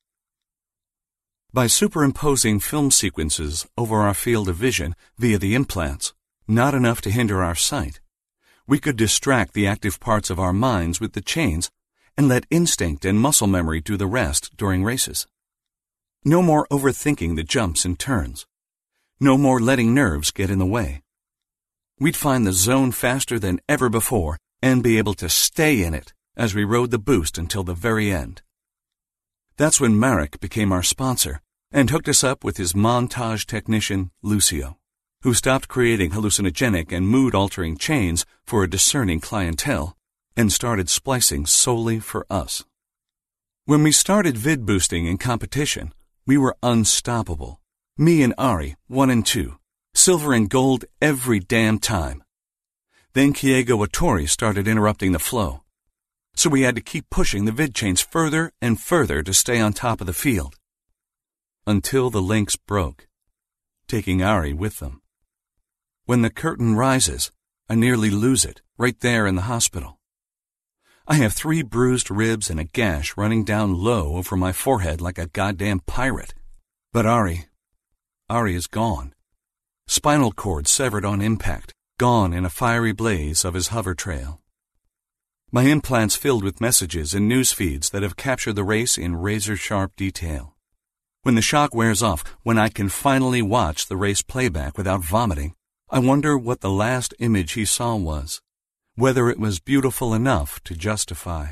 By superimposing film sequences over our field of vision via the implants, not enough to hinder our sight, we could distract the active parts of our minds with the chains and let instinct and muscle memory do the rest during races. No more overthinking the jumps and turns. No more letting nerves get in the way. We'd find the zone faster than ever before and be able to stay in it as we rode the boost until the very end. That's when Marek became our sponsor and hooked us up with his montage technician, Lucio, who stopped creating hallucinogenic and mood-altering chains for a discerning clientele and started splicing solely for us. When we started vid boosting in competition, we were unstoppable. Me and Ari, one and two, silver and gold every damn time. Then Kiego Otori started interrupting the flow, so we had to keep pushing the vid chains further and further to stay on top of the field. Until the links broke, taking Ari with them. When the curtain rises, I nearly lose it, right there in the hospital. I have three bruised ribs and a gash running down low over my forehead like a goddamn pirate. But Ari, Ari is gone. Spinal cord severed on impact, gone in a fiery blaze of his hover trail. My implants filled with messages and news feeds that have captured the race in razor-sharp detail. When the shock wears off, when I can finally watch the race playback without vomiting, I wonder what the last image he saw was, whether it was beautiful enough to justify.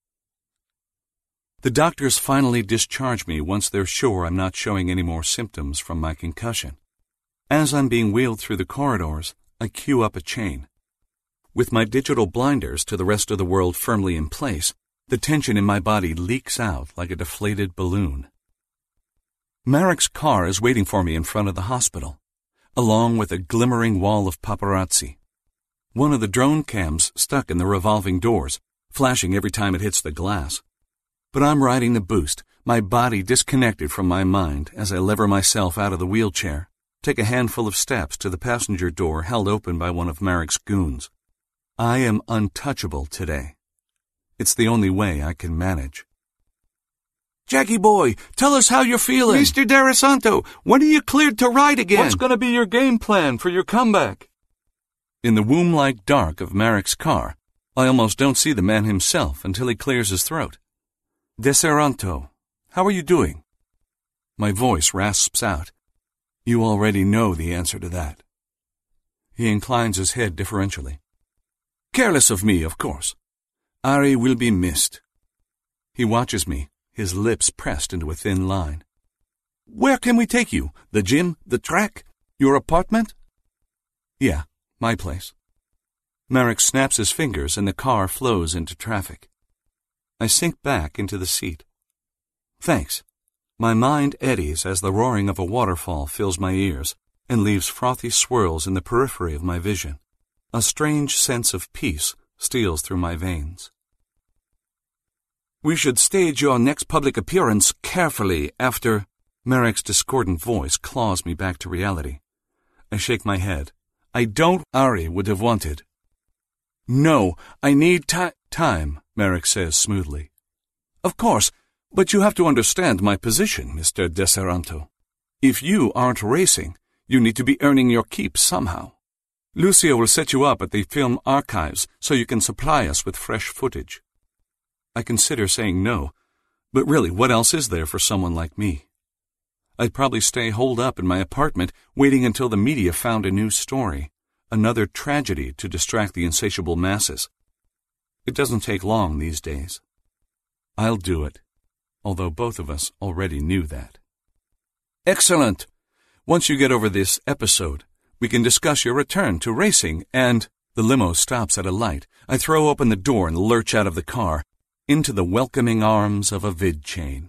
The doctors finally discharge me once they're sure I'm not showing any more symptoms from my concussion. As I'm being wheeled through the corridors, I cue up a chain. With my digital blinders to the rest of the world firmly in place, the tension in my body leaks out like a deflated balloon. Marek's car is waiting for me in front of the hospital, along with a glimmering wall of paparazzi. One of the drone cams stuck in the revolving doors, flashing every time it hits the glass. But I'm riding the boost, my body disconnected from my mind as I lever myself out of the wheelchair, take a handful of steps to the passenger door held open by one of Marek's goons. I am untouchable today. It's the only way I can manage. Jackie boy, tell us how you're feeling. Mister Darasanto, when are you cleared to ride again? What's going to be your game plan for your comeback? In the womb-like dark of Marek's car, I almost don't see the man himself until he clears his throat. Dessaranto, how are you doing? My voice rasps out. You already know the answer to that. He inclines his head deferentially. Careless of me, of course. Ari will be missed. He watches me, his lips pressed into a thin line. Where can we take you? The gym? The track? Your apartment? Yeah, my place. Marek snaps his fingers and the car flows into traffic. I sink back into the seat. Thanks. My mind eddies as the roaring of a waterfall fills my ears and leaves frothy swirls in the periphery of my vision. A strange sense of peace steals through my veins. We should stage your next public appearance carefully after... Marek's discordant voice claws me back to reality. I shake my head. I don't... Ari would have wanted. No, I need ti- time, Marek says smoothly. Of course, but you have to understand my position, Mister Dessaranto. If you aren't racing, you need to be earning your keep somehow. Lucia will set you up at the film archives so you can supply us with fresh footage. I consider saying no, but really, what else is there for someone like me? I'd probably stay holed up in my apartment waiting until the media found a new story, another tragedy to distract the insatiable masses. It doesn't take long these days. I'll do it, although both of us already knew that. Excellent! Once you get over this episode, we can discuss your return to racing and... The limo stops at a light. I throw open the door and lurch out of the car, into the welcoming arms of a vid chain.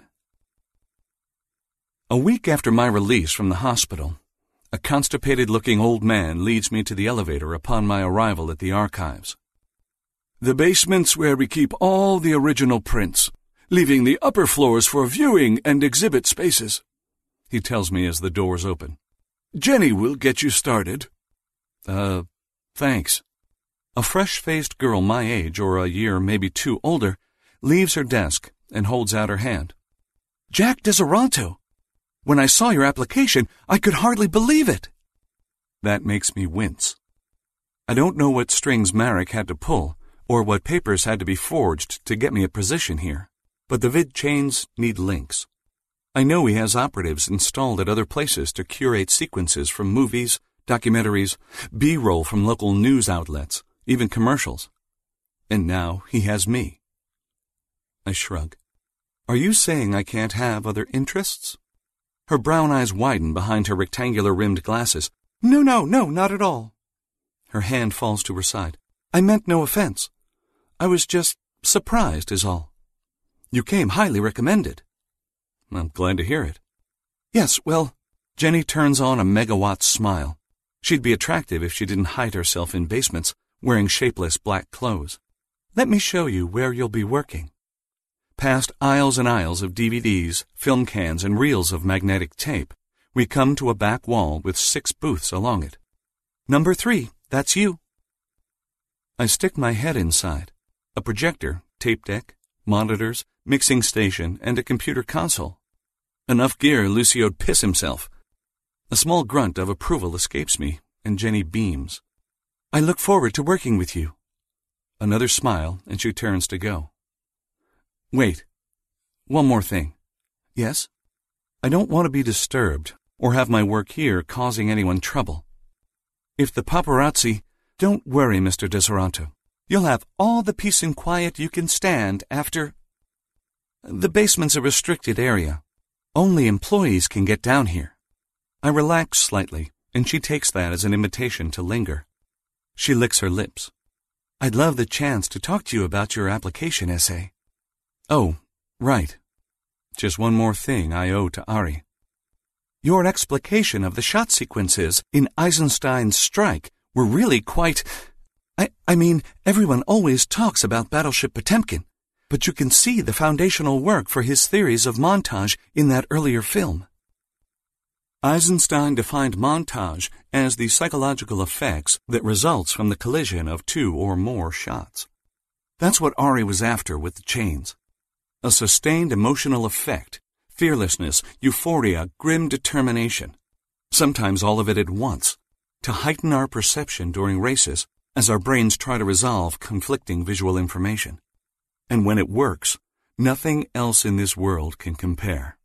A week after my release from the hospital, a constipated-looking old man leads me to the elevator upon my arrival at the archives. The basement's where we keep all the original prints, leaving the upper floors for viewing and exhibit spaces, he tells me as the doors open. Jenny will get you started. Uh, thanks. A fresh-faced girl my age, or a year, maybe two older, leaves her desk and holds out her hand. Jack Dessaranto! When I saw your application, I could hardly believe it. That makes me wince. I don't know what strings Marek had to pull, or what papers had to be forged to get me a position here, but the vid chains need links. I know he has operatives installed at other places to curate sequences from movies, documentaries, B-roll from local news outlets, even commercials. And now he has me. I shrug. Are you saying I can't have other interests? Her brown eyes widen behind her rectangular-rimmed glasses. No, no, no, not at all. Her hand falls to her side. I meant no offense. I was just surprised is all. You came highly recommended. I'm glad to hear it. Yes, well, Jenny turns on a megawatt smile. She'd be attractive if she didn't hide herself in basements, wearing shapeless black clothes. Let me show you where you'll be working. Past aisles and aisles of D V Ds, film cans, and reels of magnetic tape, we come to a back wall with six booths along it. Number three, that's you. I stick my head inside. A projector, tape deck, monitors, mixing station, and a computer console. Enough gear Lucio'd piss himself. A small grunt of approval escapes me, and Jenny beams. I look forward to working with you. Another smile, and she turns to go. Wait. One more thing. Yes? I don't want to be disturbed, or have my work here causing anyone trouble. If the paparazzi... Don't worry, Mister Dessaranto. You'll have all the peace and quiet you can stand after... The basement's a restricted area. Only employees can get down here. I relax slightly, and she takes that as an invitation to linger. She licks her lips. I'd love the chance to talk to you about your application essay. Oh, right. Just one more thing I owe to Ari. Your explication of the shot sequences in Eisenstein's strike were really quite... I, I mean, everyone always talks about Battleship Potemkin, but you can see the foundational work for his theories of montage in that earlier film. Eisenstein defined montage as the psychological effects that results from the collision of two or more shots. That's what Ari was after with the chains. A sustained emotional effect, fearlessness, euphoria, grim determination, sometimes all of it at once, to heighten our perception during races as our brains try to resolve conflicting visual information. And when it works, nothing else in this world can compare.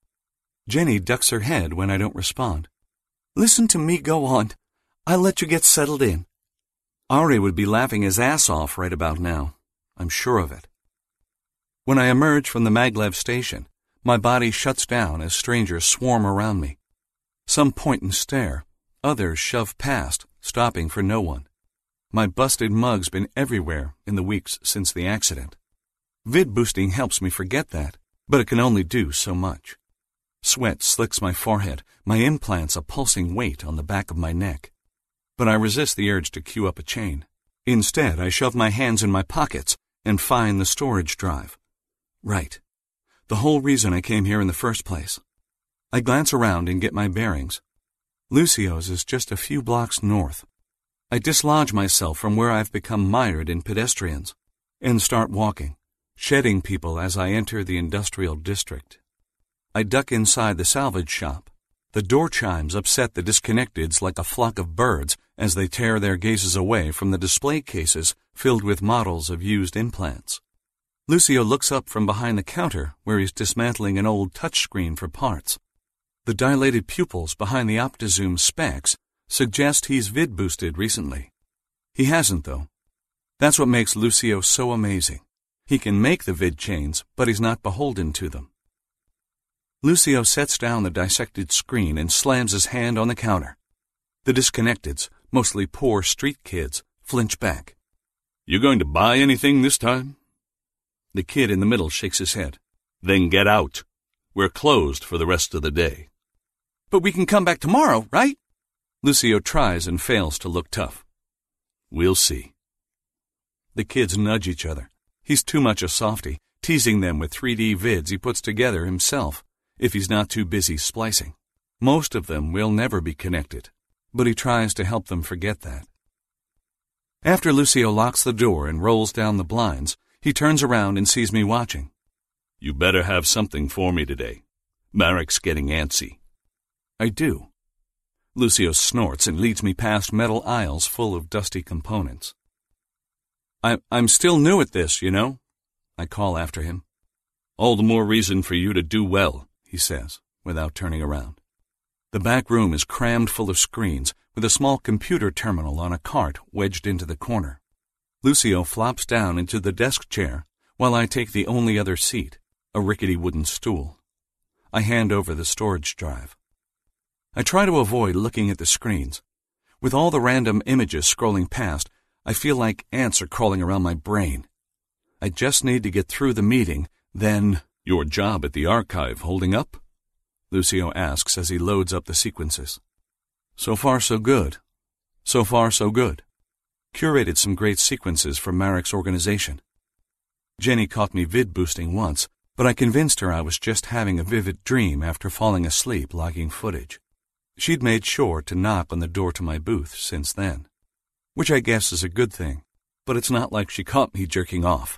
Jenny ducks her head when I don't respond. Listen to me go on. I'll let you get settled in. Ari would be laughing his ass off right about now. I'm sure of it. When I emerge from the maglev station, my body shuts down as strangers swarm around me. Some point and stare, others shove past, stopping for no one. My busted mug's been everywhere in the weeks since the accident. Vid boosting helps me forget that, but it can only do so much. Sweat slicks my forehead, my implants a pulsing weight on the back of my neck. But I resist the urge to cue up a chain. Instead, I shove my hands in my pockets and find the storage drive. Right. The whole reason I came here in the first place. I glance around and get my bearings. Lucio's is just a few blocks north. I dislodge myself from where I've become mired in pedestrians and start walking, shedding people as I enter the industrial district. I duck inside the salvage shop. The door chimes upset the disconnecteds like a flock of birds as they tear their gazes away from the display cases filled with models of used implants. Lucio looks up from behind the counter where he's dismantling an old touchscreen for parts. The dilated pupils behind the OptiZoom specs suggest he's vid-boosted recently. He hasn't, though. That's what makes Lucio so amazing. He can make the vid chains, but he's not beholden to them. Lucio sets down the dissected screen and slams his hand on the counter. The disconnecteds, mostly poor street kids, flinch back. You going to buy anything this time? The kid in the middle shakes his head. Then get out. We're closed for the rest of the day. But we can come back tomorrow, right? Lucio tries and fails to look tough. We'll see. The kids nudge each other. He's too much a softy, teasing them with three D vids he puts together himself, if he's not too busy splicing. Most of them will never be connected, but he tries to help them forget that. After Lucio locks the door and rolls down the blinds, he turns around and sees me watching. You better have something for me today. Marek's getting antsy. I do. Lucio snorts and leads me past metal aisles full of dusty components. I, I'm still new at this, you know, I call after him. All the more reason for you to do well, he says, without turning around. The back room is crammed full of screens, with a small computer terminal on a cart wedged into the corner. Lucio flops down into the desk chair, while I take the only other seat, a rickety wooden stool. I hand over the storage drive. I try to avoid looking at the screens. With all the random images scrolling past, I feel like ants are crawling around my brain. I just need to get through the meeting, then... Your job at the archive holding up? Lucio asks as he loads up the sequences. So far, so good. So far, so good. Curated some great sequences for Marek's organization. Jenny caught me vid-boosting once, but I convinced her I was just having a vivid dream after falling asleep logging footage. She'd made sure to knock on the door to my booth since then, which I guess is a good thing, but it's not like she caught me jerking off.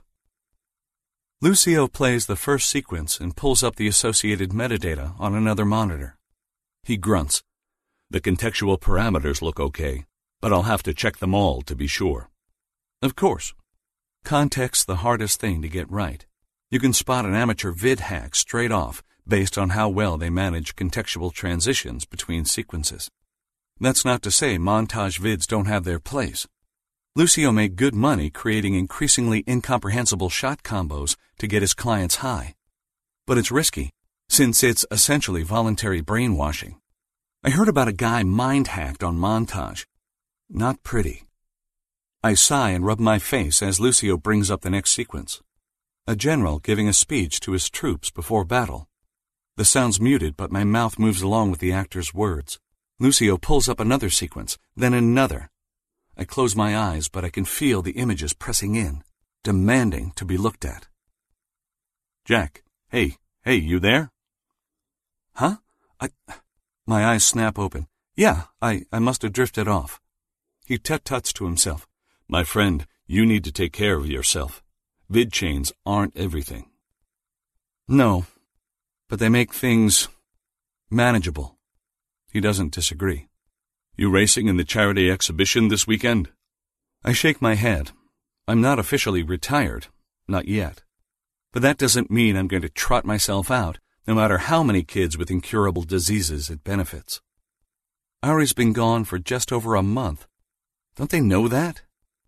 Lucio plays the first sequence and pulls up the associated metadata on another monitor. He grunts. The contextual parameters look okay, but I'll have to check them all to be sure. Of course. Context's the hardest thing to get right. You can spot an amateur vid hack straight off based on how well they manage contextual transitions between sequences. That's not to say montage vids don't have their place. Lucio made good money creating increasingly incomprehensible shot combos to get his clients high. But it's risky, since it's essentially voluntary brainwashing. I heard about a guy mind-hacked on Montage. Not pretty. I sigh and rub my face as Lucio brings up the next sequence. A general giving a speech to his troops before battle. The sound's muted, but my mouth moves along with the actor's words. Lucio pulls up another sequence, then another. I close my eyes, but I can feel the images pressing in, demanding to be looked at. Jack, hey, hey, you there? Huh? I... My eyes snap open. Yeah, I, I must have drifted off. He tut-tuts to himself. My friend, you need to take care of yourself. Vid chains aren't everything. No, but they make things manageable. He doesn't disagree. You racing in the charity exhibition this weekend? I shake my head. I'm not officially retired, not yet. But that doesn't mean I'm going to trot myself out, no matter how many kids with incurable diseases it benefits. Ari's been gone for just over a month. Don't they know that?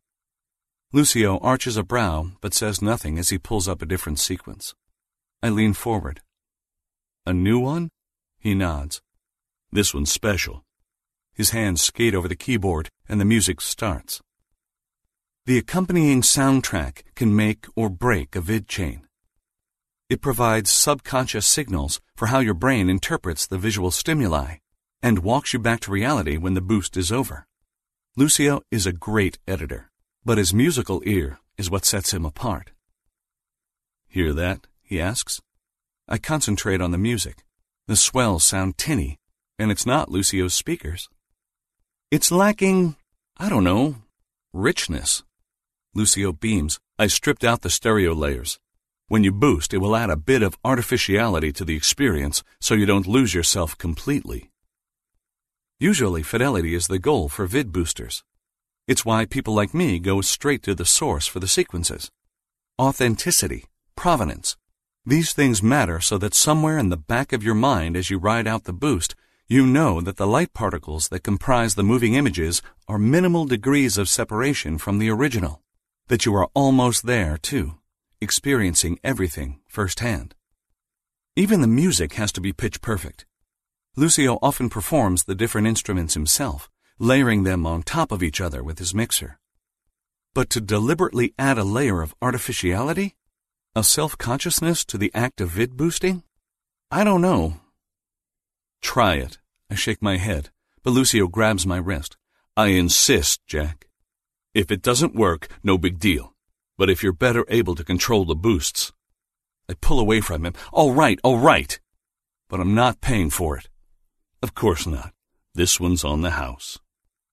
Lucio arches a brow, but says nothing as he pulls up a different sequence. I lean forward. A new one? He nods. This one's special. His hands skate over the keyboard, and the music starts. The accompanying soundtrack can make or break a vid chain. It provides subconscious signals for how your brain interprets the visual stimuli and walks you back to reality when the boost is over. Lucio is a great editor, but his musical ear is what sets him apart. Hear that? He asks. I concentrate on the music. The swells sound tinny, and it's not Lucio's speakers. It's lacking, I don't know, richness. Lucio beams. I stripped out the stereo layers. When you boost, it will add a bit of artificiality to the experience so you don't lose yourself completely. Usually, fidelity is the goal for vid boosters. It's why people like me go straight to the source for the sequences. Authenticity, provenance. These things matter so that somewhere in the back of your mind as you ride out the boost, you know that the light particles that comprise the moving images are minimal degrees of separation from the original, that you are almost there, too, experiencing everything firsthand. Even the music has to be pitch perfect. Lucio often performs the different instruments himself, layering them on top of each other with his mixer. But to deliberately add a layer of artificiality? A self-consciousness to the act of vid boosting? I don't know. Try it. I shake my head, but Lucio grabs my wrist. I insist, Jack. If it doesn't work, no big deal. But if you're better able to control the boosts... I pull away from him. All right, all right. But I'm not paying for it. Of course not. This one's on the house.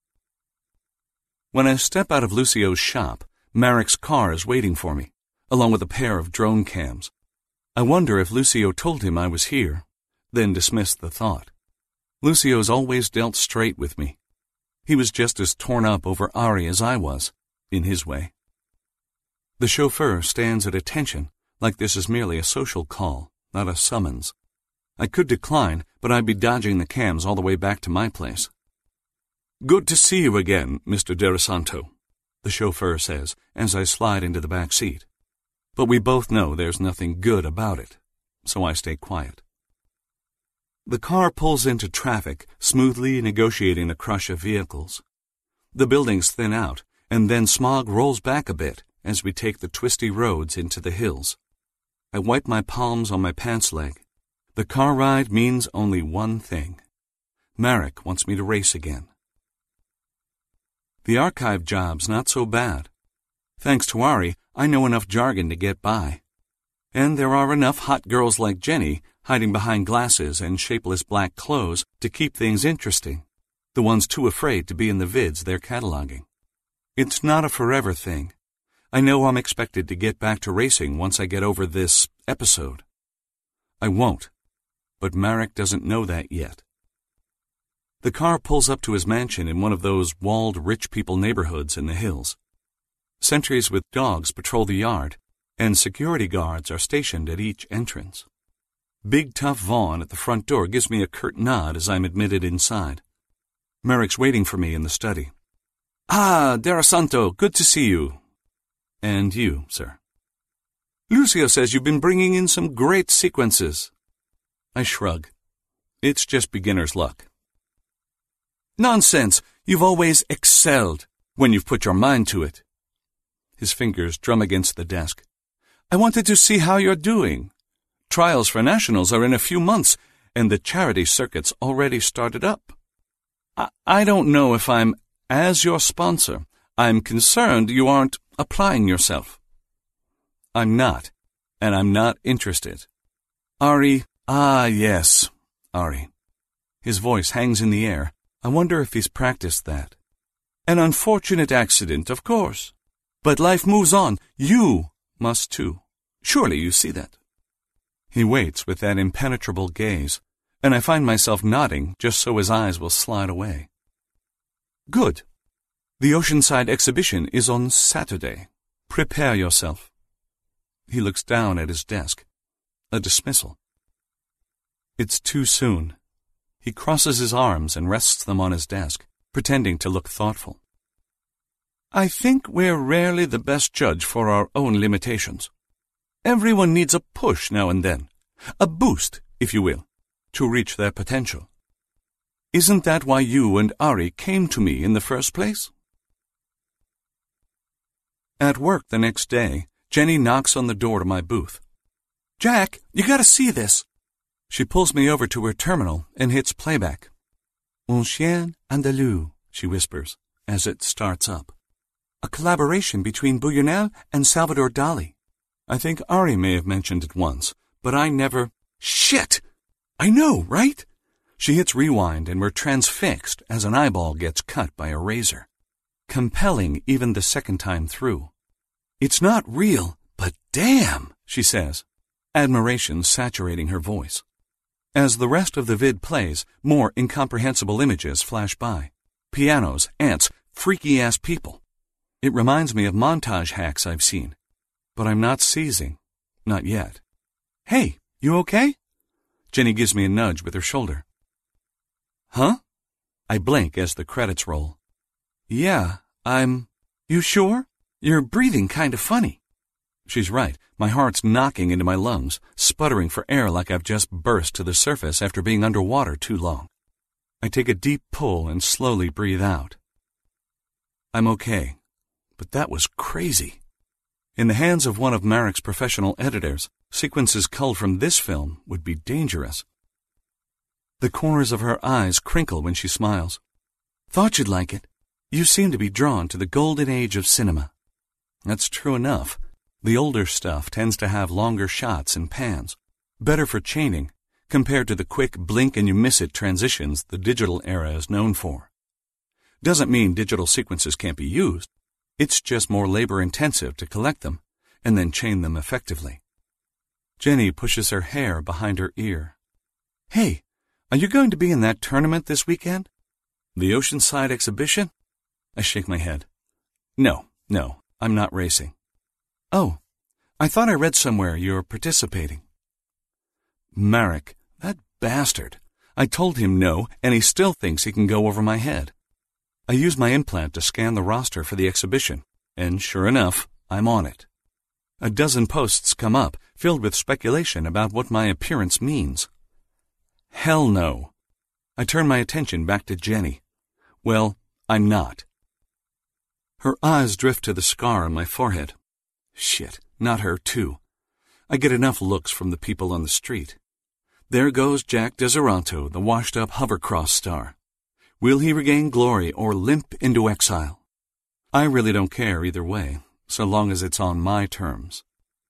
When I step out of Lucio's shop, Marek's car is waiting for me, along with a pair of drone cams. I wonder if Lucio told him I was here, then dismissed the thought. Lucio's always dealt straight with me. He was just as torn up over Ari as I was, in his way. The chauffeur stands at attention, like this is merely a social call, not a summons. I could decline, but I'd be dodging the cams all the way back to my place. Good to see you again, Mister Derasanto, the chauffeur says, as I slide into the back seat. But we both know there's nothing good about it, so I stay quiet. The car pulls into traffic, smoothly negotiating the crush of vehicles. The buildings thin out, and then smog rolls back a bit as we take the twisty roads into the hills. I wipe my palms on my pants leg. The car ride means only one thing. Marek wants me to race again. The archive job's not so bad. Thanks to Ari, I know enough jargon to get by. And there are enough hot girls like Jenny hiding behind glasses and shapeless black clothes to keep things interesting, the ones too afraid to be in the vids they're cataloging. It's not a forever thing. I know I'm expected to get back to racing once I get over this episode. I won't, but Marek doesn't know that yet. The car pulls up to his mansion in one of those walled rich people neighborhoods in the hills. Sentries with dogs patrol the yard, and security guards are stationed at each entrance. Big tough Vaughn at the front door gives me a curt nod as I'm admitted inside. Marek's waiting for me in the study. Ah, Derasanto, good to see you. And you, sir. Lucio says you've been bringing in some great sequences. I shrug. It's just beginner's luck. Nonsense! You've always excelled when you've put your mind to it. His fingers drum against the desk. I wanted to see how you're doing. Trials for nationals are in a few months, and the charity circuit's already started up. I, I don't know if I'm, as your sponsor, I'm concerned you aren't applying yourself. I'm not, and I'm not interested. Ari, ah yes, Ari. His voice hangs in the air. I wonder if he's practiced that. An unfortunate accident, of course. But life moves on. You must too. Surely you see that. He waits with that impenetrable gaze, and I find myself nodding just so his eyes will slide away. Good. The Oceanside exhibition is on Saturday. Prepare yourself. He looks down at his desk. A dismissal. It's too soon. He crosses his arms and rests them on his desk, pretending to look thoughtful. I think we're rarely the best judge for our own limitations. Everyone needs a push now and then, a boost, if you will, to reach their potential. Isn't that why you and Ari came to me in the first place? At work the next day, Jenny knocks on the door to my booth. Jack, you gotta see this. She pulls me over to her terminal and hits playback. Un chien andalou, she whispers, as it starts up. A collaboration between Buñuel and Salvador Dali. I think Ari may have mentioned it once, but I never... Shit! I know, right? She hits rewind and we're transfixed as an eyeball gets cut by a razor. Compelling even the second time through. It's not real, but damn, she says, admiration saturating her voice. As the rest of the vid plays, more incomprehensible images flash by. Pianos, ants, freaky-ass people. It reminds me of montage hacks I've seen. But I'm not seizing. Not yet. Hey, you okay? Jenny gives me a nudge with her shoulder. Huh? I blink as the credits roll. Yeah, I'm... You sure? You're breathing kind of funny. She's right. My heart's knocking into my lungs, sputtering for air like I've just burst to the surface after being underwater too long. I take a deep pull and slowly breathe out. I'm okay, but that was crazy. In the hands of one of Marek's professional editors, sequences culled from this film would be dangerous. The corners of her eyes crinkle when she smiles. Thought you'd like it. You seem to be drawn to the golden age of cinema. That's true enough. The older stuff tends to have longer shots and pans, better for chaining, compared to the quick blink-and-you-miss-it transitions the digital era is known for. Doesn't mean digital sequences can't be used. It's just more labor-intensive to collect them and then chain them effectively. Jenny pushes her hair behind her ear. Hey, are you going to be in that tournament this weekend? The Oceanside exhibition? I shake my head. No, no, I'm not racing. Oh, I thought I read somewhere you're participating. Marek, that bastard. I told him no, and he still thinks he can go over my head. I use my implant to scan the roster for the exhibition, and sure enough, I'm on it. A dozen posts come up, filled with speculation about what my appearance means. Hell no. I turn my attention back to Jenny. Well, I'm not. Her eyes drift to the scar on my forehead. Shit, not her, too. I get enough looks from the people on the street. There goes Jack Deseranto, the washed-up hovercross star. Will he regain glory or limp into exile? I really don't care either way, so long as it's on my terms.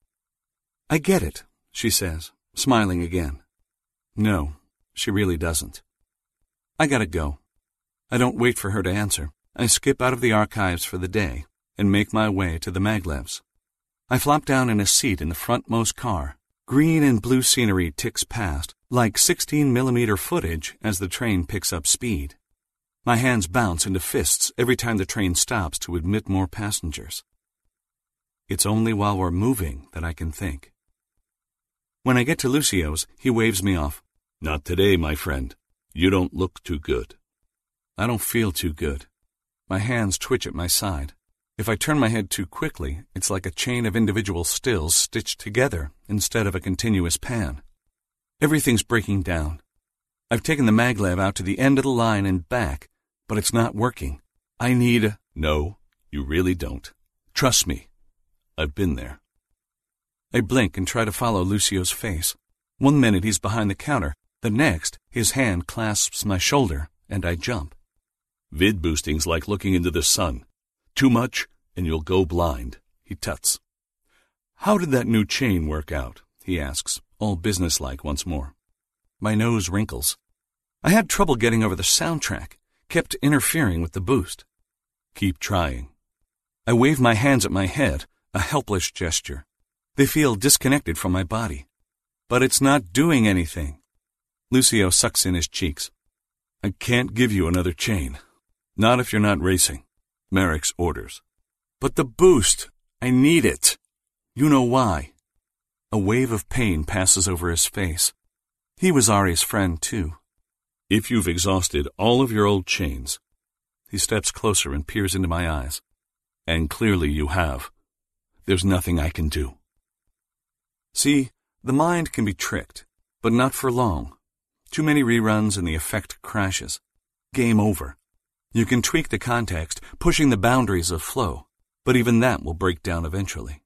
I get it, she says, smiling again. No, she really doesn't. I gotta go. I don't wait for her to answer. I skip out of the archives for the day and make my way to the Maglevs. I flop down in a seat in the frontmost car. Green and blue scenery ticks past, like sixteen millimeter footage as the train picks up speed. My hands bounce into fists every time the train stops to admit more passengers. It's only while we're moving that I can think. When I get to Lucio's, he waves me off. Not today, my friend. You don't look too good. I don't feel too good. My hands twitch at my side. If I turn my head too quickly, it's like a chain of individual stills stitched together instead of a continuous pan. Everything's breaking down. I've taken the maglev out to the end of the line and back, but it's not working. I need a... No, you really don't. Trust me. I've been there. I blink and try to follow Lucio's face. One minute he's behind the counter. The next, his hand clasps my shoulder, and I jump. Vid boosting's like looking into the sun. Too much, and you'll go blind, he tuts. How did that new chain work out? He asks, all businesslike once more. My nose wrinkles. I had trouble getting over the soundtrack, kept interfering with the boost. Keep trying. I wave my hands at my head, a helpless gesture. They feel disconnected from my body. But it's not doing anything. Lucio sucks in his cheeks. I can't give you another chain. Not if you're not racing. Merrick's orders. But the boost, I need it. You know why. A wave of pain passes over his face. He was Ari's friend, too. If you've exhausted all of your old chains. He steps closer and peers into my eyes. And clearly you have. There's nothing I can do. See, the mind can be tricked, but not for long. Too many reruns and the effect crashes. Game over. You can tweak the context, pushing the boundaries of flow, but even that will break down eventually.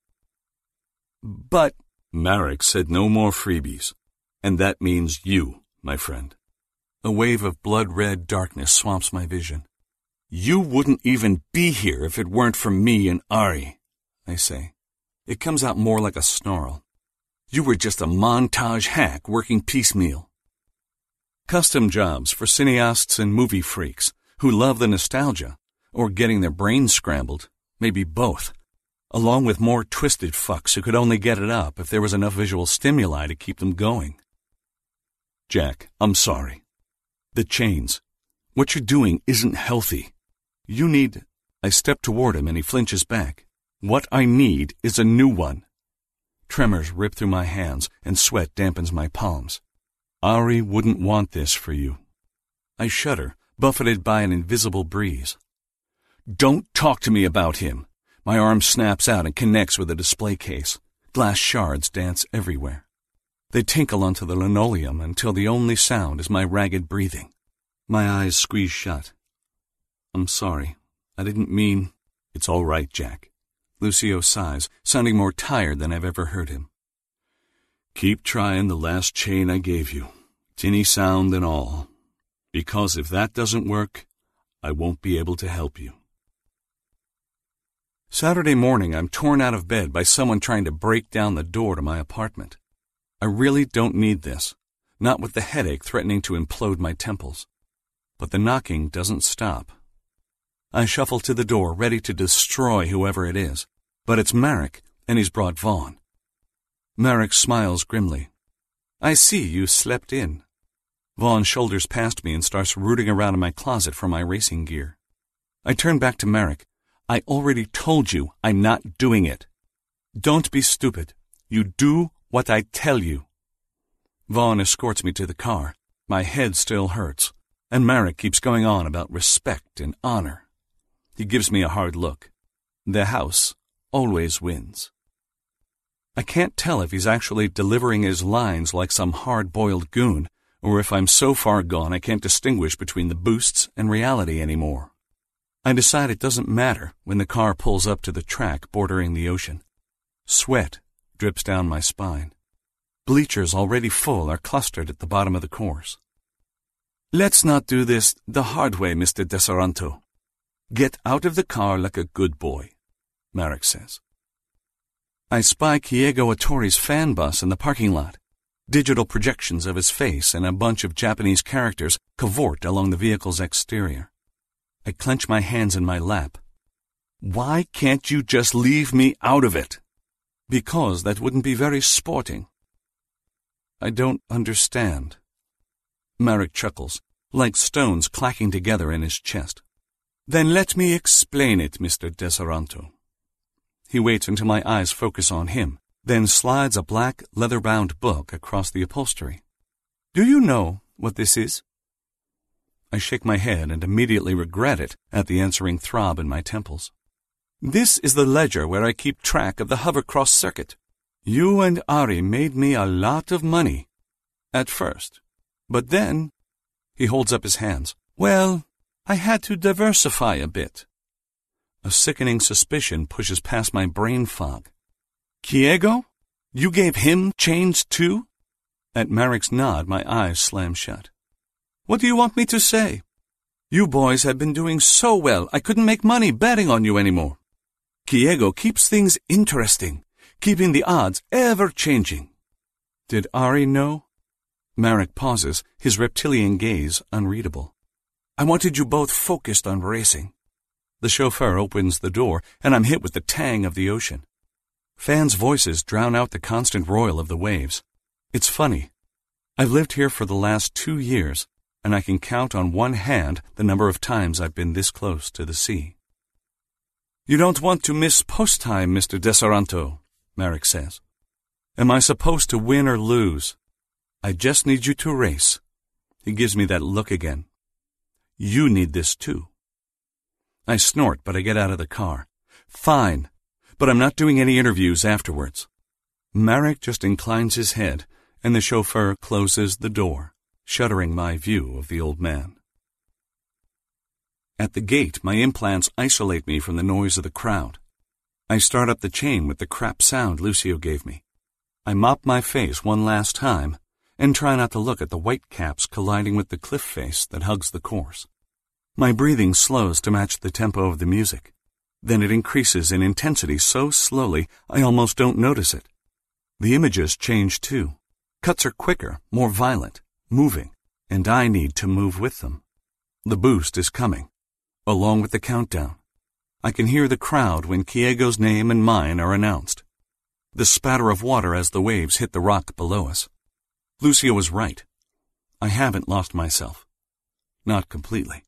But Marek said no more freebies, and that means you, my friend. A wave of blood-red darkness swamps my vision. You wouldn't even be here if it weren't for me and Ari, I say. It comes out more like a snarl. You were just a montage hack working piecemeal. Custom jobs for cineasts and movie freaks who love the nostalgia, or getting their brains scrambled, maybe both, along with more twisted fucks who could only get it up if there was enough visual stimuli to keep them going. Jack, I'm sorry. The chains. What you're doing isn't healthy. You need... I step toward him and he flinches back. What I need is a new one. Tremors rip through my hands and sweat dampens my palms. Ari wouldn't want this for you. I shudder, buffeted by an invisible breeze. Don't talk to me about him. My arm snaps out and connects with a display case. Glass shards dance everywhere. They tinkle onto the linoleum until the only sound is my ragged breathing. My eyes squeeze shut. I'm sorry. I didn't mean... It's all right, Jack. Lucio sighs, sounding more tired than I've ever heard him. Keep trying the last chain I gave you, tinny sound and all, because if that doesn't work, I won't be able to help you. Saturday morning, I'm torn out of bed by someone trying to break down the door to my apartment. I really don't need this, not with the headache threatening to implode my temples. But the knocking doesn't stop. I shuffle to the door, ready to destroy whoever it is, but it's Marek, and he's brought Vaughn. Marek smiles grimly. I see you slept in. Vaughn shoulders past me and starts rooting around in my closet for my racing gear. I turn back to Marek. I already told you I'm not doing it. Don't be stupid. You do what I tell you. Vaughn escorts me to the car. My head still hurts, and Marek keeps going on about respect and honor. He gives me a hard look. The house always wins. I can't tell if he's actually delivering his lines like some hard-boiled goon, or if I'm so far gone I can't distinguish between the boosts and reality anymore. I decide it doesn't matter when the car pulls up to the track bordering the ocean. Sweat drips down my spine. Bleachers already full are clustered at the bottom of the course. Let's not do this the hard way, Mister Desaranto. Get out of the car like a good boy, Marek says. I spy Kiego Atori's fan bus in the parking lot. Digital projections of his face and a bunch of Japanese characters cavort along the vehicle's exterior. I clench my hands in my lap. Why can't you just leave me out of it? Because that wouldn't be very sporting. I don't understand. Marek chuckles, like stones clacking together in his chest. Then let me explain it, Mister Desaranto. He waits until my eyes focus on him, then slides a black, leather-bound book across the upholstery. Do you know what this is? I shake my head and immediately regret it at the answering throb in my temples. This is the ledger where I keep track of the hovercross circuit. You and Ari made me a lot of money. At first. But then, he holds up his hands. Well, I had to diversify a bit. A sickening suspicion pushes past my brain fog. Kiego? You gave him chains too? At Marek's nod, my eyes slam shut. What do you want me to say? You boys have been doing so well, I couldn't make money betting on you anymore. Kiego keeps things interesting, keeping the odds ever changing. Did Ari know? Marek pauses, his reptilian gaze unreadable. I wanted you both focused on racing. The chauffeur opens the door, and I'm hit with the tang of the ocean. Fans' voices drown out the constant roil of the waves. It's funny. I've lived here for the last two years, and I can count on one hand the number of times I've been this close to the sea. You don't want to miss post time, Mister Desaranto, Marek says. Am I supposed to win or lose? I just need you to race. He gives me that look again. You need this too. I snort, but I get out of the car. Fine, but I'm not doing any interviews afterwards. Marek just inclines his head, and the chauffeur closes the door, shuttering my view of the old man. At the gate, my implants isolate me from the noise of the crowd. I start up the chain with the crap sound Lucio gave me. I mop my face one last time, and try not to look at the white caps colliding with the cliff face that hugs the course. My breathing slows to match the tempo of the music. Then it increases in intensity so slowly I almost don't notice it. The images change too. Cuts are quicker, more violent, moving, and I need to move with them. The boost is coming, along with the countdown. I can hear the crowd when Kiego's name and mine are announced. The spatter of water as the waves hit the rock below us. Lucio was right. I haven't lost myself. Not completely.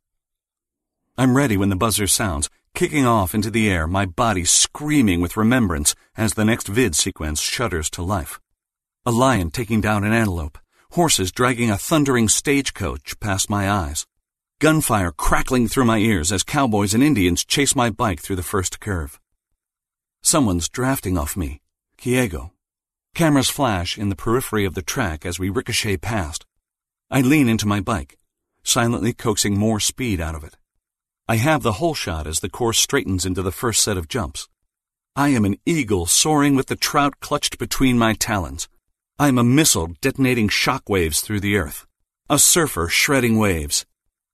I'm ready when the buzzer sounds, kicking off into the air, my body screaming with remembrance as the next vid sequence shudders to life. A lion taking down an antelope, horses dragging a thundering stagecoach past my eyes, gunfire crackling through my ears as cowboys and Indians chase my bike through the first curve. Someone's drafting off me, Kiego. Cameras flash in the periphery of the track as we ricochet past. I lean into my bike, silently coaxing more speed out of it. I have the whole shot as the course straightens into the first set of jumps. I am an eagle soaring with the trout clutched between my talons. I am a missile detonating shock waves through the earth. A surfer shredding waves.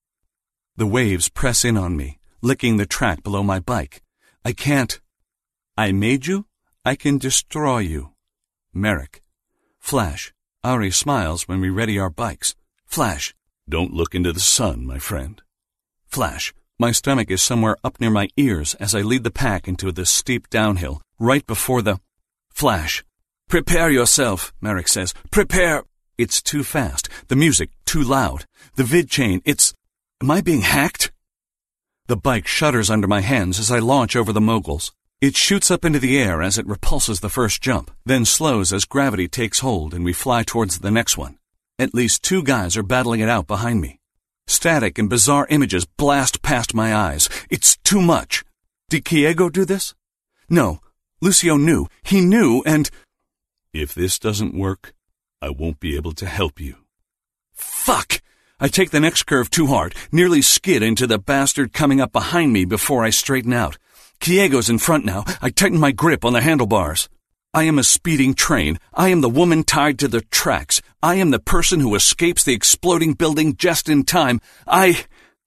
The waves press in on me, licking the track below my bike. I can't. I made you, I can destroy you. Marek. Flash. Ari smiles when we ready our bikes. Flash. Don't look into the sun, my friend. Flash. My stomach is somewhere up near my ears as I lead the pack into the steep downhill, right before the... Flash. Prepare yourself, Marek says. Prepare. It's too fast. The music, too loud. The vid chain, it's... Am I being hacked? The bike shudders under my hands as I launch over the moguls. It shoots up into the air as it repulses the first jump, then slows as gravity takes hold and we fly towards the next one. At least two guys are battling it out behind me. Static and bizarre images blast past my eyes. It's too much. Did Kiego do this? No. Lucio knew. He knew and... If this doesn't work, I won't be able to help you. Fuck! I take the next curve too hard, nearly skid into the bastard coming up behind me before I straighten out. Kiego's in front now. I tighten my grip on the handlebars. I am a speeding train. I am the woman tied to the tracks. I am the person who escapes the exploding building just in time. I...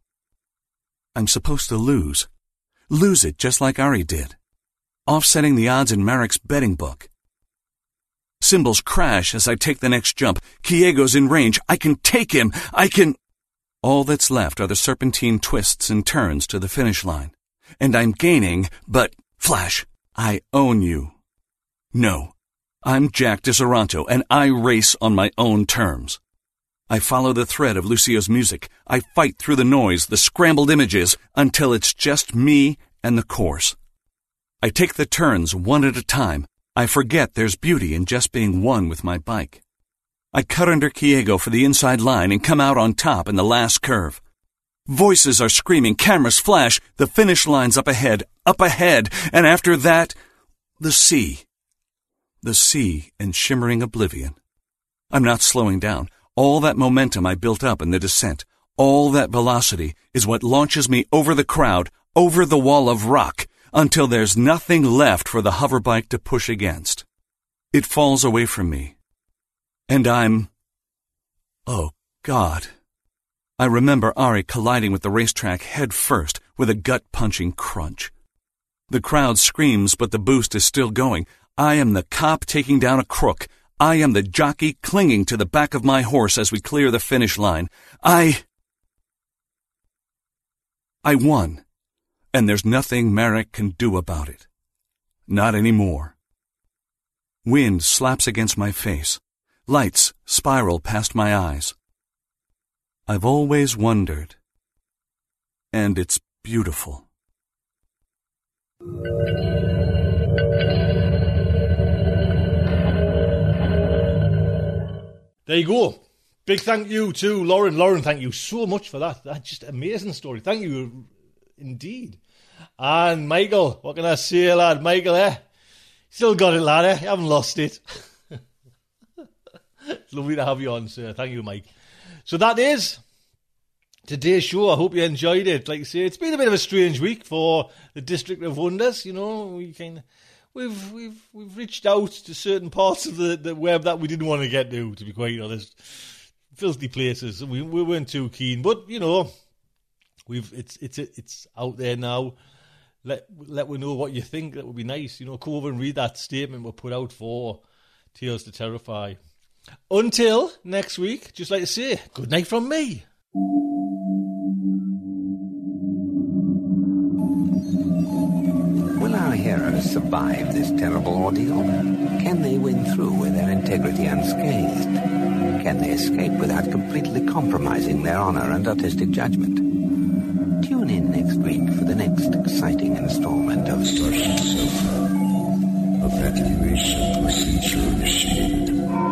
I'm supposed to lose. Lose it just like Ari did. Offsetting the odds in Marek's betting book. Cymbals crash as I take the next jump. Kiego's in range. I can take him. I can... All that's left are the serpentine twists and turns to the finish line. And I'm gaining, but... Flash, I own you. No, I'm Jack Desaranto, and I race on my own terms. I follow the thread of Lucio's music. I fight through the noise, the scrambled images, until it's just me and the course. I take the turns one at a time. I forget there's beauty in just being one with my bike. I cut under Kiego for the inside line and come out on top in the last curve. Voices are screaming, cameras flash, the finish line's up ahead, up ahead, and after that, the sea. The sea in shimmering oblivion. I'm not slowing down. All that momentum I built up in the descent, all that velocity is what launches me over the crowd, over the wall of rock, until there's nothing left for the hoverbike to push against. It falls away from me. And I'm... Oh, God. I remember Ari colliding with the racetrack head first with a gut-punching crunch. The crowd screams, but the boost is still going. I am the cop taking down a crook. I am the jockey clinging to the back of my horse as we clear the finish line. I... I won, and there's nothing Marek can do about it. Not anymore. Wind slaps against my face. Lights spiral past my eyes. I've always wondered, and it's beautiful. There you go. Big thank you to Lauren. Lauren, thank you so much for that. That's just an amazing story. Thank you indeed. And Michael, what can I say, lad? Michael, eh? Still got it, lad, eh? You haven't lost it. It's lovely to have you on, sir. Thank you, Mike. So that is today's show. I hope you enjoyed it. Like I say, it's been a bit of a strange week for the District of Wonders. You know, we kind of... We've we've we've reached out to certain parts of the, the web that we didn't want to get to, to be quite honest. Filthy places. We we weren't too keen, but you know, we've it's it's it's out there now. Let let we know what you think. That would be nice. You know, come over and read that statement we put out for Tales to Terrify. Until next week, just like to say, good night from me. Will our heroes survive this terrible ordeal? Can they win through with their integrity unscathed? Can they escape without completely compromising their honor and artistic judgment? Tune in next week for the next exciting installment of Starship Sofa. Evacuation procedure initiated.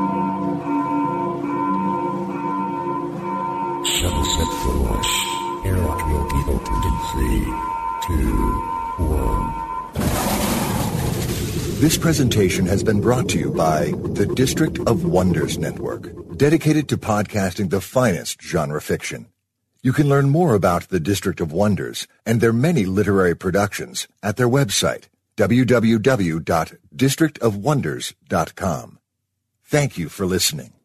Shuttle set for launch. Airlock will be opened in three, two, one. This presentation has been brought to you by the District of Wonders Network, dedicated to podcasting the finest genre fiction. You can learn more about the District of Wonders and their many literary productions at their website, w w w dot district of wonders dot com. Thank you for listening.